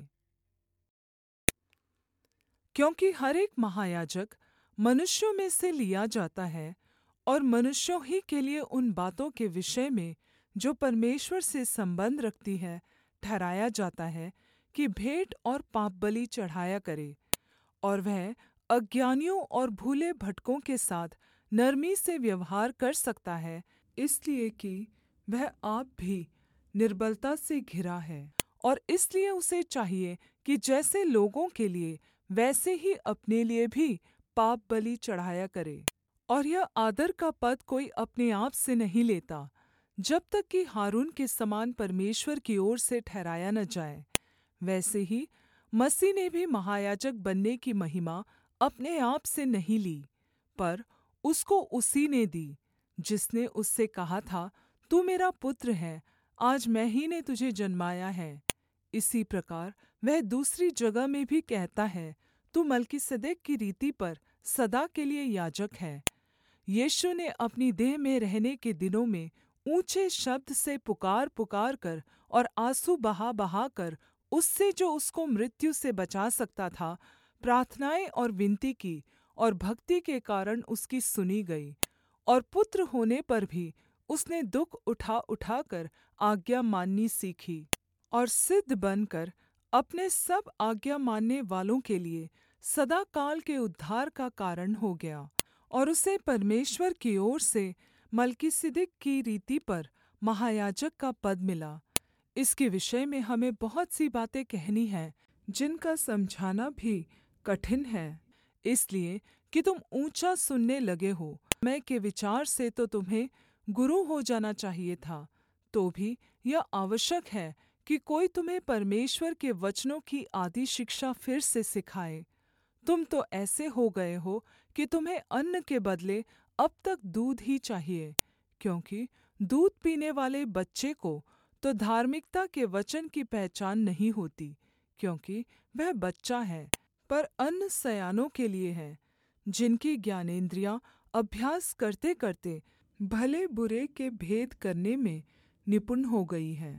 क्योंकि हर एक महायाजक मनुष्यों में से लिया जाता है, और मनुष्यों ही के लिए उन बातों के विषय में जो परमेश्वर से संबंध रखती है ठहराया जाता है कि भेंट और पापबलि चढ़ाया करे। और वह अज्ञानियों और भूले भटकों के साथ नरमी से व्यवहार कर सकता है, इसलिए कि वह आप भी निर्बलता से घिरा है। और इसलिए उसे चाहिए कि जैसे लोगों के लिए वैसे ही अपने लिए भी पाप बलि चढ़ाया करे। और यह आदर का पद कोई अपने आप से नहीं लेता, जब तक कि हारून के समान परमेश्वर की ओर से ठहराया न जाए। वैसे ही मसीह ने भी महायाजक बनने की महिमा अपने आप से नहीं ली, पर उसको उसी ने दी जिसने उससे कहा था, तू मेरा पुत्र है, आज मैं ही ने तुझे जन्माया है। इसी प्रकार वह दूसरी जगह में भी कहता है, तू मलकीसदेक की रीति पर सदा के लिए याजक है। यीशु ने अपनी देह में रहने के दिनों में ऊंचे शब्द से पुकार पुकार कर और आंसू बहा बहा कर उससे जो उसको मृत्यु से बचा सकता था प्रार्थनाएं और विनती की, और भक्ति के कारण उसकी सुनी गई। और पुत्र होने पर भी उसने दुख उठा उठाकर आज्ञा माननी सीखी, और सिद्ध बनकर अपने सब आज्ञा मानने वालों के लिए सदा काल के उद्धार का कारण हो गया। और उसे परमेश्वर की ओर से मलकीसिदक की रीति पर महायाजक का पद मिला। इसके विषय में हमें बहुत सी बातें कहनी हैं, जिनका समझाना भी कठिन है, इसलिए कि तुम ऊंचा सुनने लगे हो। समय के विचार से तो तुम्हें गुरु हो जाना चाहिए था, तो भी यह आवश्यक है कि कोई तुम्हें परमेश्वर के वचनों की आदि शिक्षा फिर से सिखाए। तुम तो ऐसे हो गए हो कि तुम्हें अन्न के बदले अब तक दूध ही चाहिए, क्योंकि दूध पीने वाले बच्चे को तो धार्मिकता के वचन की पहचान नहीं होती, क्योंकि वह बच्चा है। पर अन्न सयानों के लिए है, जिनकी ज्ञानेंद्रियां अभ्यास करते करते भले बुरे के भेद करने में निपुण हो गई हैं।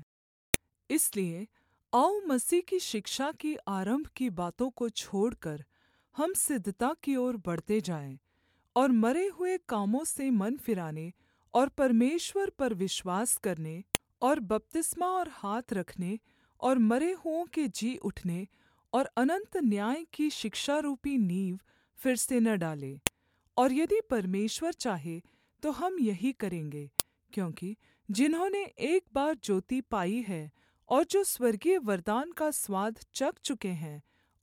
इसलिए आओ मसीह की शिक्षा की आरंभ की बातों को छोड़कर हम सिद्धता की ओर बढ़ते जाएं, और मरे हुए कामों से मन फिराने और परमेश्वर पर विश्वास करने और बपतिस्मा और हाथ रखने और मरे हुओं के जी उठने और अनंत न्याय की शिक्षा रूपी नींव फिर से न डालें। और यदि परमेश्वर चाहे तो हम यही करेंगे, क्योंकि जिन्होंने एक बार ज्योति पाई है और जो स्वर्गीय वरदान का स्वाद चख चुके हैं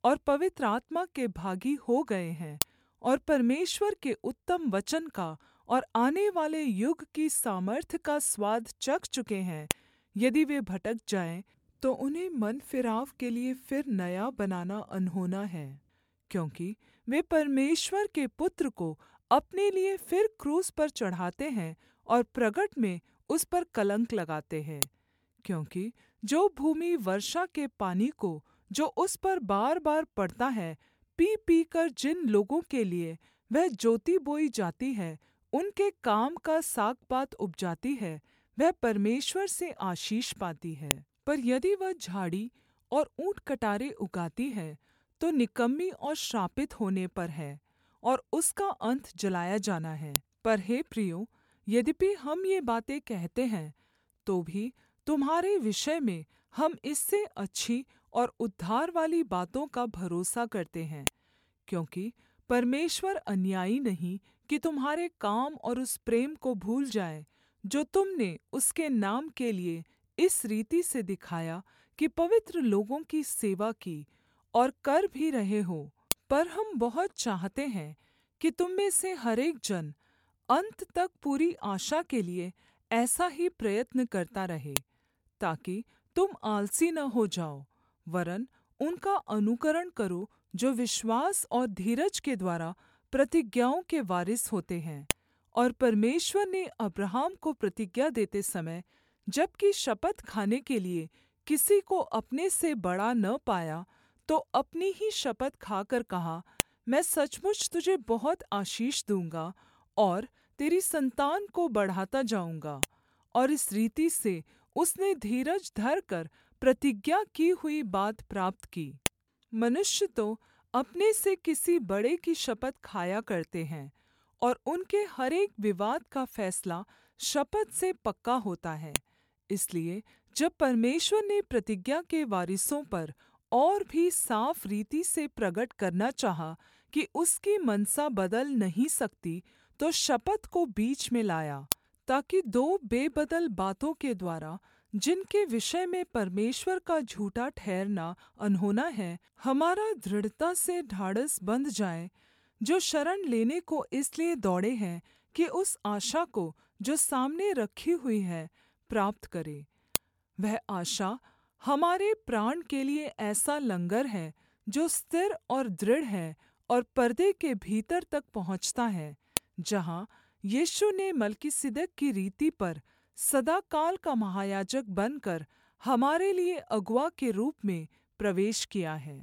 और पवित्र आत्मा के भागी हो गए हैं और परमेश्वर के उत्तम वचन का और आने वाले युग की सामर्थ्य का स्वाद चख चुके हैं, यदि वे भटक जाएं, तो उन्हें मन फिराव के लिए फिर नया बनाना अनहोना है, क्योंकि वे परमेश्वर के पुत्र को अपने लिए फिर क्रूस पर चढ़ाते हैं और प्रगट में उस पर कलंक लगाते हैं। क्योंकि जो भूमि वर्षा के पानी को जो उस पर बार बार पड़ता है पी पी कर जिन लोगों के लिए वह ज्योति बोई जाती है, उनके काम का साग-पात उपजाती है, वह परमेश्वर से आशीष पाती है। पर यदि वह झाड़ी और ऊंट कटारे उगाती है, तो निकम्मी और श्रापित होने पर है, और उसका अंत जलाया जाना है। पर हे प्रियो, यद्यपि हम ये बातें कहते हैं, तो भी तुम्हारे विषय में हम इससे अच्छी और उद्धार वाली बातों का भरोसा करते हैं, क्योंकि परमेश्वर अन्यायी नहीं कि तुम्हारे काम और उस प्रेम को भूल जाए जो तुमने उसके नाम के लिए इस रीति से दिखाया कि पवित्र लोगों की सेवा की और कर भी रहे हो। पर हम बहुत चाहते हैं कि तुम में से हर एक जन अंत तक पूरी आशा के लिए ऐसा ही प्रयत्न करता रहे, ताकि तुम आलसी न हो जाओ, वरन उनका अनुकरण करो जो विश्वास और धीरज के द्वारा प्रतिज्ञाओं के वारिस होते हैं। और परमेश्वर ने अब्राहम को प्रतिज्ञा देते समय, जबकि शपथ खाने के लिए किसी को अपने से बड़ा न पाया, तो अपनी ही शपथ खाकर कहा, मैं सचमुच तुझे बहुत आशीष दूँगा और तेरी संतान को बढ़ाता जाऊँगा। और इस रीति से उसने धीरज धरकर प्रतिज्ञा की हुई बात प्राप्त की। मनुष्य तो अपने से किसी बड़े की शपथ खाया करते हैं, और उनके हर एक विवाद का फैसला शपथ से पक्का होता है। इसलिए जब परमेश्वर ने प्रतिज्ञा के वारिसों पर और भी साफ रीति से प्रगट करना चाहा कि उसकी मनसा बदल नहीं सकती, तो शपथ को बीच में लाया, ताकि दो बेबदल बातों के द्वारा, जिनके विषय में परमेश्वर का झूठा ठहरना अनहोना है, हमारा दृढ़ता से ढाढ़स बंध जाए, जो शरण लेने को इसलिए दौड़े हैं कि उस आशा को जो सामने रखी हुई है प्राप्त करे। वह आशा हमारे प्राण के लिए ऐसा लंगर है जो स्थिर और दृढ़ है और पर्दे के भीतर तक पहुँचता है, जहाँ यीशु ने मलकीसिदक की रीति पर सदा काल का महायाजक बनकर हमारे लिए अगुआ के रूप में प्रवेश किया है।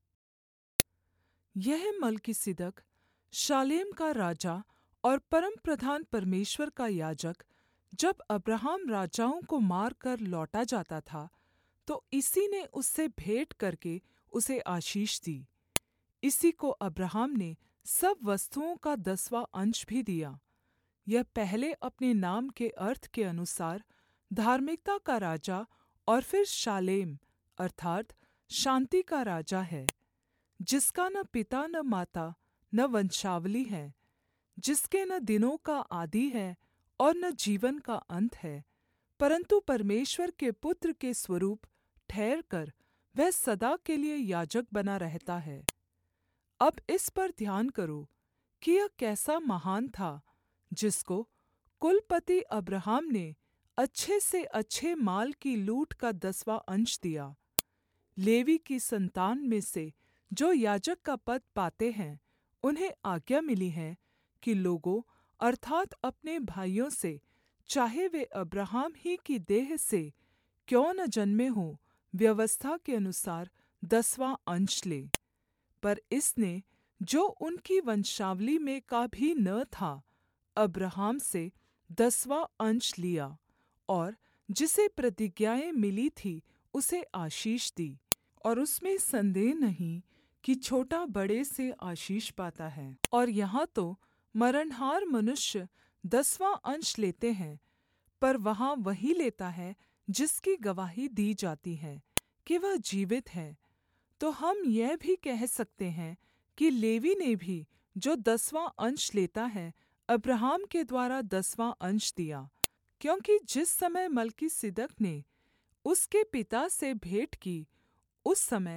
यह मलकीसिदक शालेम का राजा और परमप्रधान परमेश्वर का याजक जब अब्राहम राजाओं को मारकर लौटा जाता था, तो इसी ने उससे भेंट करके उसे आशीष दी। इसी को अब्राहम ने सब वस्तुओं का 10वां अंश भी दिया। यह पहले अपने नाम के अर्थ के अनुसार धार्मिकता का राजा और फिर शालेम अर्थात शान्ति का राजा है, जिसका न पिता न माता न वंशावली है, जिसके न दिनों का आदि है और न जीवन का अंत है, परंतु परमेश्वर के पुत्र के स्वरूप ठहरकर वह सदा के लिए याजक बना रहता है। अब इस पर ध्यान करो कि यह कैसा महान था, जिसको कुलपति अब्राहम ने अच्छे से अच्छे माल की लूट का 10वां अंश दिया। लेवी की संतान में से जो याजक का पद पाते हैं, उन्हें आज्ञा मिली है कि लोगों अर्थात अपने भाइयों से, चाहे वे अब्राहम ही की देह से क्यों न जन्मे हों, व्यवस्था के अनुसार 10वां अंश ले। पर इसने, जो उनकी वंशावली में का भी न था, अब्राहम से 10वां अंश लिया, और जिसे प्रतिज्ञाएँ मिली थी उसे आशीष दी। और उसमें संदेह नहीं कि छोटा बड़े से आशीष पाता है। और यहाँ तो मरणहार मनुष्य 10वां अंश लेते हैं, पर वहाँ वही लेता है जिसकी गवाही दी जाती है कि वह जीवित है। तो हम यह भी कह सकते हैं कि लेवी ने भी जो 10वां अंश लेता है, अब्राहम के द्वारा 10वां अंश दिया, क्योंकि जिस समय मलकीसिदक ने उसके पिता से भेंट की, उस समय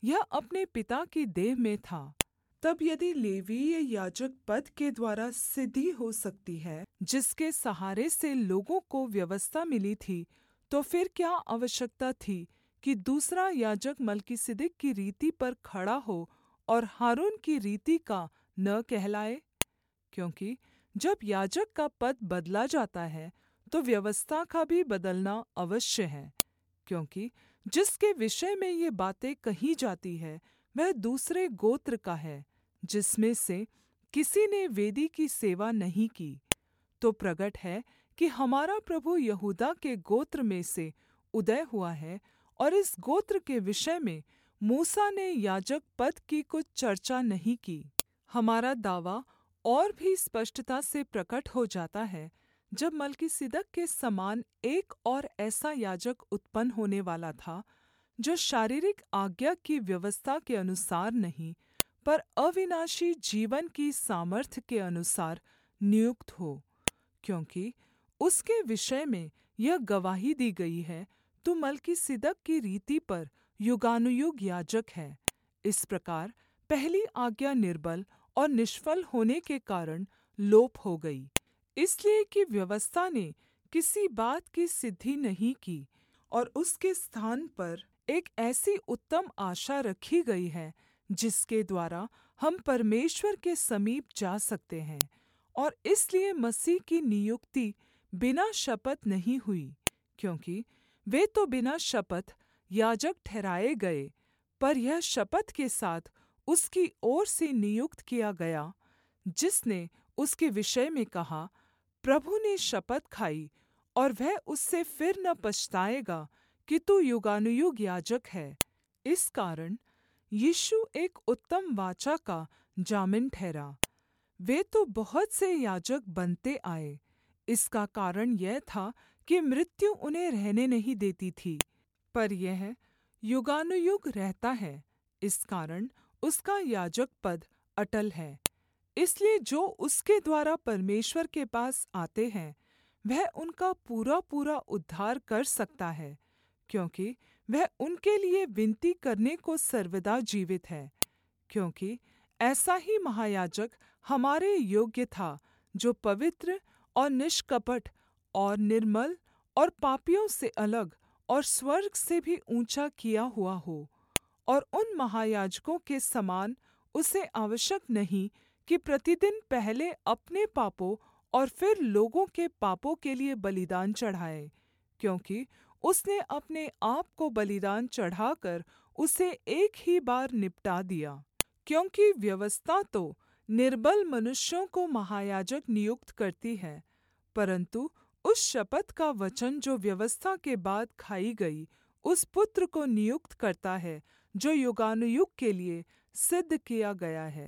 यह अपने पिता की देह में था। तब यदि लेवीय याजक पद के द्वारा सिद्धि हो सकती है, जिसके सहारे से लोगों को व्यवस्था मिली थी, तो फिर क्या आवश्यकता थी कि दूसरा याजक मल्कीसिदक की रीति पर खड़ा हो और हारून की रीति का न कहलाए? क्योंकि जब याजक का पद बदला जाता है, तो व्यवस्था का भी बदलना अवश्य है। क्योंकि जिसके विषय में ये बातें कही जाती है, वह दूसरे गोत्र का है, जिसमें से किसी ने वेदी की सेवा नहीं की। तो प्रगट है कि हमारा प्रभु यहूदा के गोत्र में से उदय हुआ है, और इस गोत्र के विषय में मूसा ने याजक पद की कुछ चर्चा नहीं की। हमारा दावा और भी स्पष्टता से प्रकट हो जाता है, जब मल्कीसिदक के समान एक और ऐसा याजक उत्पन्न होने वाला था, जो शारीरिक आज्ञा की व्यवस्था के अनुसार नहीं, पर अविनाशी जीवन की सामर्थ्य के अनुसार नियुक्त हो। क्योंकि उसके विषय में यह गवाही दी गई है, तू मल्कीसिदक की रीति पर युगानुयुग याजक है। इस प्रकार पहली आज्ञा निर्बल और निष्फल होने के कारण लोप हो गई, इसलिए कि व्यवस्था ने किसी बात की सिद्धि नहीं की, और उसके स्थान पर एक ऐसी उत्तम आशा रखी गई है, जिसके द्वारा हम परमेश्वर के समीप जा सकते हैं। और इसलिए मसीह की नियुक्ति बिना शपथ नहीं हुई, क्योंकि वे तो बिना शपथ याजक ठहराए गए, पर यह शपथ के साथ उसकी ओर से नियुक्त किया गया, जिसने उसके विषय में कहा, प्रभु ने शपथ खाई और वह उससे फिर न पछताएगा कि तू युगानुयुग याजक है। इस कारण यीशु एक उत्तम वाचा का जामिन ठहरा। वे तो बहुत से याजक बनते आए, इसका कारण यह था कि मृत्यु उन्हें रहने नहीं देती थी, पर यह युगानुयुग रहता है, इस कारण उसका याजक पद अटल है। इसलिए जो उसके द्वारा परमेश्वर के पास आते हैं, वह उनका पूरा पूरा उद्धार कर सकता है, क्योंकि वह उनके लिए विनती करने को सर्वदा जीवित है। क्योंकि ऐसा ही महायाजक हमारे योग्य था, जो पवित्र और निष्कपट और निर्मल और पापियों से अलग और स्वर्ग से भी ऊंचा किया हुआ हो। और उन महायाजकों के समान उसे आवश्यक नहीं कि प्रतिदिन पहले अपने पापों और फिर लोगों के पापों के लिए बलिदान चढ़ाए, क्योंकि उसने अपने आप को बलिदान चढ़ाकर उसे एक ही बार निपटा दिया। क्योंकि व्यवस्था तो निर्बल मनुष्यों को महायाजक नियुक्त करती है, परंतु उस शपथ का वचन जो व्यवस्था के बाद खाई गई, उस पुत्र को नियुक्त करता है, जो युगानुयुग के लिए सिद्ध किया गया है।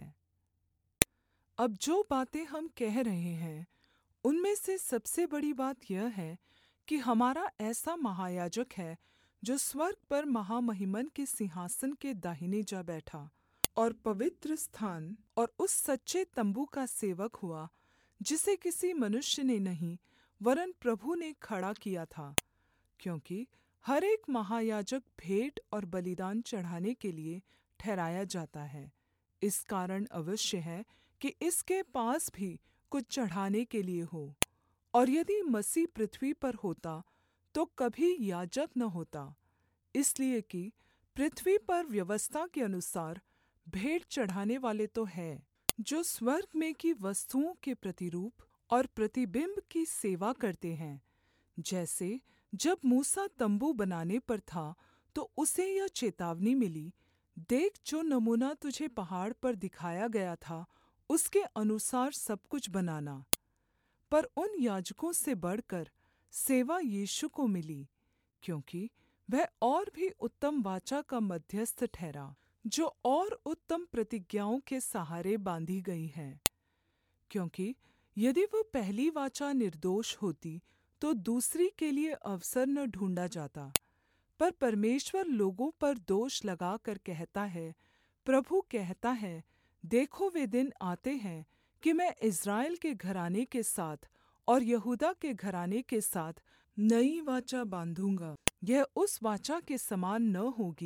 अब जो बातें हम कह रहे हैं, उनमें से सबसे बड़ी बात यह है कि हमारा ऐसा महायाजक है, जो स्वर्ग पर महामहिमन के सिंहासन के दाहिने जा बैठा और पवित्र स्थान और उस सच्चे तम्बू का सेवक हुआ, जिसे किसी मनुष्य ने नहीं, वरन प्रभु ने खड़ा किया था। क्योंकि हर एक महायाजक भेंट और बलिदान चढ़ाने के लिए ठहराया जाता है, इस कारण अवश्य है कि इसके पास भी कुछ चढ़ाने के लिए हो। और यदि मसीह पृथ्वी पर होता, तो कभी याजक न होता, इसलिए कि पृथ्वी पर व्यवस्था के अनुसार भेंट चढ़ाने वाले तो हैं, जो स्वर्ग में की वस्तुओं के प्रतिरूप और प्रतिबिंब की सेवा करते हैं। जैसे जब मूसा तम्बू बनाने पर था, तो उसे यह चेतावनी मिली, देख, जो नमूना तुझे पहाड़ पर दिखाया गया था, उसके अनुसार सब कुछ बनाना। पर उन याजकों से बढ़कर सेवा यीशु को मिली, क्योंकि वह और भी उत्तम वाचा का मध्यस्थ ठहरा, जो और उत्तम प्रतिज्ञाओं के सहारे बांधी गई है। क्योंकि यदि वह पहली वाचा निर्दोष होती, तो दूसरी के लिए अवसर न ढूंढा जाता। पर परमेश्वर लोगों पर दोष लगाकर कहता है, प्रभु कहता है, देखो, वे दिन आते हैं कि मैं इस्राएल के घराने के साथ और यहूदा के घराने के साथ नई वाचा बांधूँगा। यह उस वाचा के समान न होगी,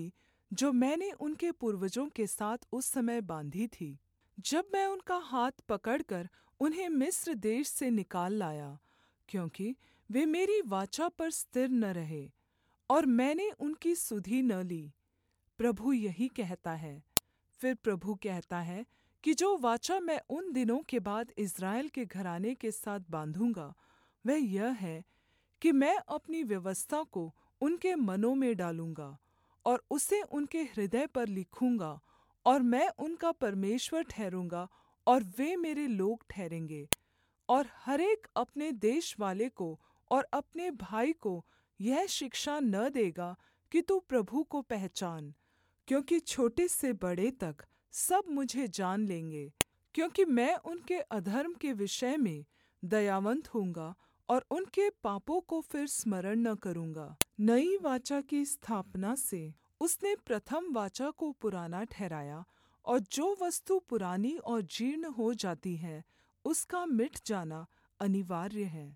जो मैंने उनके पूर्वजों के साथ उस समय बाँधी थी, जब मैं उनका हाथ पकड़कर उन्हें मिस्र देश से निकाल लाया, क्योंकि वे मेरी वाचा पर स्थिर न रहे और मैंने उनकी सुधि न ली। प्रभु यही कहता है। फिर प्रभु कहता है कि जो वाचा मैं उन दिनों के बाद इस्राएल के घराने के साथ बाँधूँगा, वह यह है कि मैं अपनी व्यवस्था को उनके मनों में डालूँगा और उसे उनके हृदय पर लिखूँगा, और मैं उनका परमेश्वर ठहरूँगा और वे मेरे लोग ठहरेंगे। और हर एक अपने देश वाले को और अपने भाई को यह शिक्षा न देगा कि तू प्रभु को पहचान, क्योंकि छोटे से बड़े तक सब मुझे जान लेंगे, क्योंकि मैं उनके अधर्म के विषय में दयावन्त होऊँगा और उनके पापों को फिर स्मरण न करूँगा। नई वाचा की स्थापना से उसने प्रथम वाचा को पुराना ठहराया, और जो वस्तु पुरानी और जीर्ण हो जाती है उसका मिट जाना अनिवार्य है।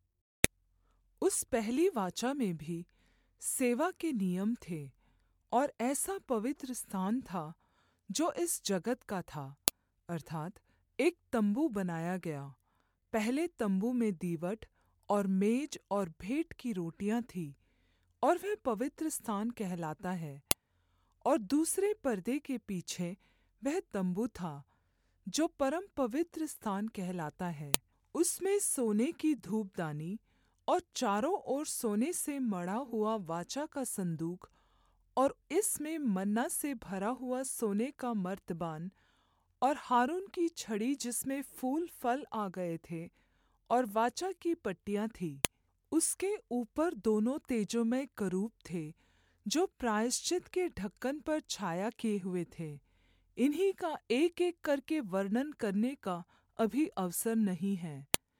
उस पहली वाचा में भी सेवा के नियम थे, और ऐसा पवित्र स्थान था जो इस जगत का था, अर्थात् एक तम्बू बनाया गया। पहले तम्बू में दीवट और मेज और भेंट की रोटियां थीं, और वह पवित्र स्थान कहलाता है। और दूसरे पर्दे के पीछे वह तम्बू था जो परम पवित्र स्थान कहलाता है। उसमें सोने की धूपदानी और चारों ओर सोने से मढ़ा हुआ वाचा का संदूक, और इसमें मन्ना से भरा हुआ सोने का मर्तबान, और हारून की छड़ी जिसमें फूल फल आ गए थे, और वाचा की पट्टियाँ थीं। उसके ऊपर दोनों तेजोमय करूब थे जो प्रायश्चित के ढक्कन पर छाया किए हुए थे। इन्हीं का एक-एक करके वर्णन करने का अभी अवसर नहीं है।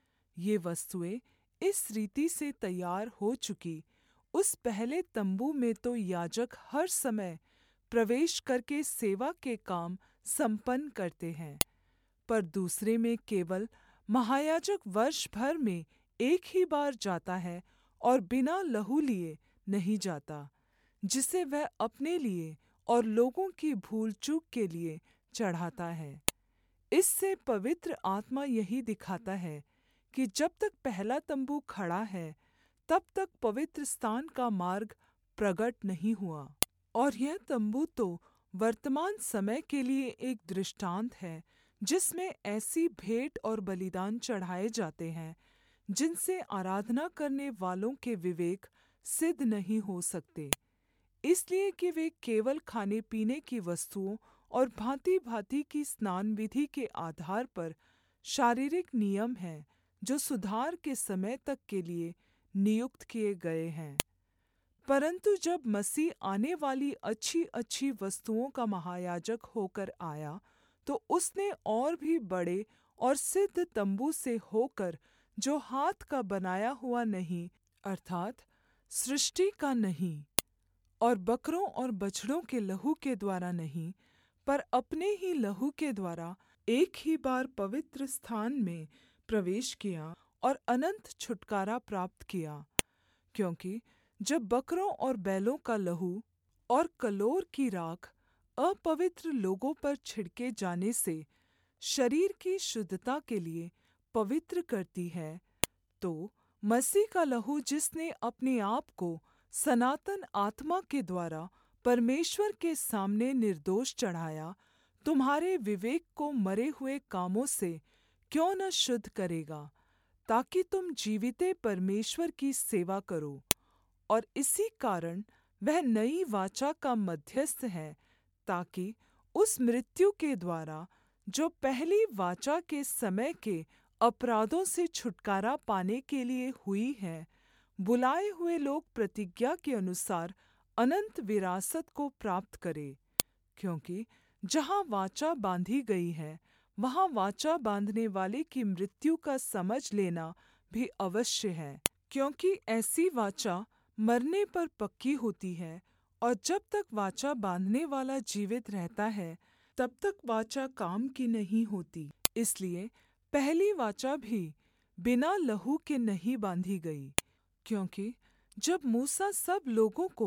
ये वस्तुएं इस रीति से तैयार हो चुकी उस पहले तम्बू में तो याजक हर समय प्रवेश करके सेवा के काम संपन्न करते हैं, पर दूसरे में केवल महायाजक वर्ष भर में एक ही बार जाता है और बिना लहू लिए नहीं जाता, जिसे वह अपने लिए और लोगों की भूल चूक के लिए चढ़ाता है। इससे पवित्र आत्मा यही दिखाता है कि जब तक पहला तम्बू खड़ा है, तब तक पवित्र स्थान का मार्ग प्रगट नहीं हुआ। और यह तम्बू तो वर्तमान समय के लिए एक दृष्टांत है, जिसमें ऐसी भेंट और बलिदान चढ़ाए जाते हैं जिनसे आराधना करने वालों के विवेक सिद्ध नहीं हो सकते, इसलिए कि वे केवल खाने पीने की वस्तुओं और भाँति-भाँति की स्नान विधि के आधार पर शारीरिक नियम हैं जो सुधार के समय तक के लिए नियुक्त किए गए हैं। परंतु जब मसीह आने वाली अच्छी-अच्छी वस्तुओं का महायाजक होकर आया, तो उसने और भी बड़े और सिद्ध तम्बू से होकर, जो हाथ का बनाया हुआ नहीं, अर्थात् सृष्टि का नहीं, और बकरों और बछड़ों के लहू के द्वारा नहीं, पर अपने ही लहू के द्वारा एक ही बार पवित्र स्थान में प्रवेश किया और अनंत छुटकारा प्राप्त किया। क्योंकि जब बकरों और बैलों का लहू और कलोर की राख अपवित्र लोगों पर छिड़के जाने से शरीर की शुद्धता के लिए पवित्र करती है, तो मसीह का लहू, जिसने अपने आप को सनातन आत्मा के द्वारा परमेश्वर के सामने निर्दोष चढ़ाया, तुम्हारे विवेक को मरे हुए कामों से क्यों न शुद्ध करेगा, ताकि तुम जीविते परमेश्वर की सेवा करो। और इसी कारण वह नई वाचा का मध्यस्थ है, ताकि उस मृत्यु के द्वारा जो पहली वाचा के समय के अपराधों से छुटकारा पाने के लिए हुई है, बुलाए हुए लोग प्रतिज्ञा के अनुसार अनंत विरासत को प्राप्त करें। क्योंकि जहाँ वाचा बाँधी गई है, वहाँ वाचा बाँधने वाले की मृत्यु का समझ लेना भी अवश्य है, क्योंकि ऐसी वाचा मरने पर पक्की होती है, और जब तक वाचा बाँधने वाला जीवित रहता है, तब तक वाचा काम की नहीं होती। इसलिए पहली वाचा भी बिना लहू के नहीं बाँधी गई, क्योंकि जब मूसा सब लोगों को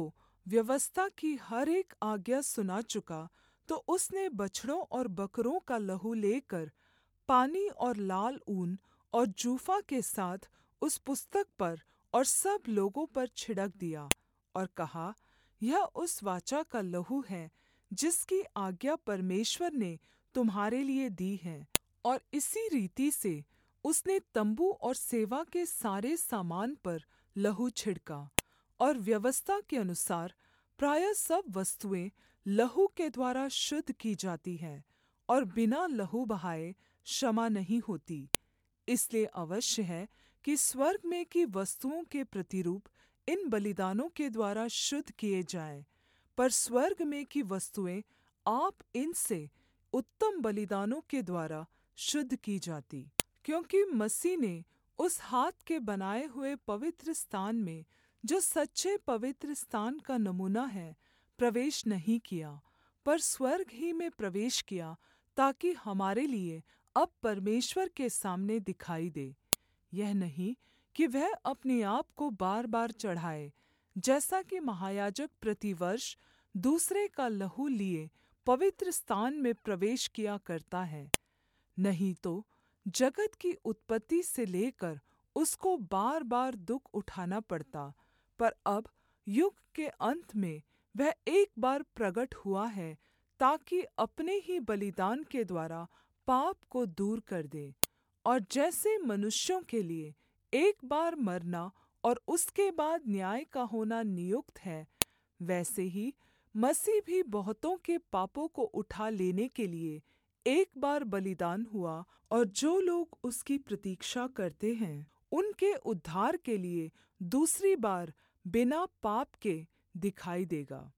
व्यवस्था की हर एक आज्ञा सुना चुका, तो उसने बछड़ों और बकरों का लहू लेकर पानी और लाल ऊन और जूफा के साथ उस पुस्तक पर और सब लोगों पर छिड़क दिया और कहा, यह उस वाचा का लहू है जिसकी आज्ञा परमेश्वर ने तुम्हारे लिए दी है। और इसी रीति से उसने तम्बू और सेवा के सारे सामान पर लहू छिड़का। और व्यवस्था के अनुसार प्रायः सब वस्तुएँ लहू के द्वारा शुद्ध की जाती हैं, और बिना लहू बहाए क्षमा नहीं होती। इसलिए अवश्य है कि स्वर्ग में की वस्तुओं के प्रतिरूप इन बलिदानों के द्वारा शुद्ध किए जाएं, पर स्वर्ग में की वस्तुएँ आप इनसे उत्तम बलिदानों के द्वारा शुद्ध की जाती। क्योंकि मसीह ने उस हाथ के बनाए हुए पवित्र स्थान में, जो सच्चे पवित्र स्थान का नमूना है, प्रवेश नहीं किया, पर स्वर्ग ही में प्रवेश किया, ताकि हमारे लिए अब परमेश्वर के सामने दिखाई दे। यह नहीं कि वह अपने आप को बार बार चढ़ाए, जैसा कि महायाजक प्रतिवर्ष दूसरे का लहू लिए पवित्र स्थान में प्रवेश किया करता है। नहीं तो जगत की उत्पत्ति से लेकर उसको बार बार दुख उठाना पड़ता, पर अब युग के अंत में वह एक बार प्रगट हुआ है, ताकि अपने ही बलिदान के द्वारा पाप को दूर कर दे। और जैसे मनुष्यों के लिए एक बार मरना और उसके बाद न्याय का होना नियुक्त है, वैसे ही मसीह भी बहुतों के पापों को उठा लेने के लिए एक बार बलिदान हुआ, और जो लोग उसकी प्रतीक्षा करते हैं उनके उद्धार के लिए दूसरी बार बिना पाप के दिखाई देगा।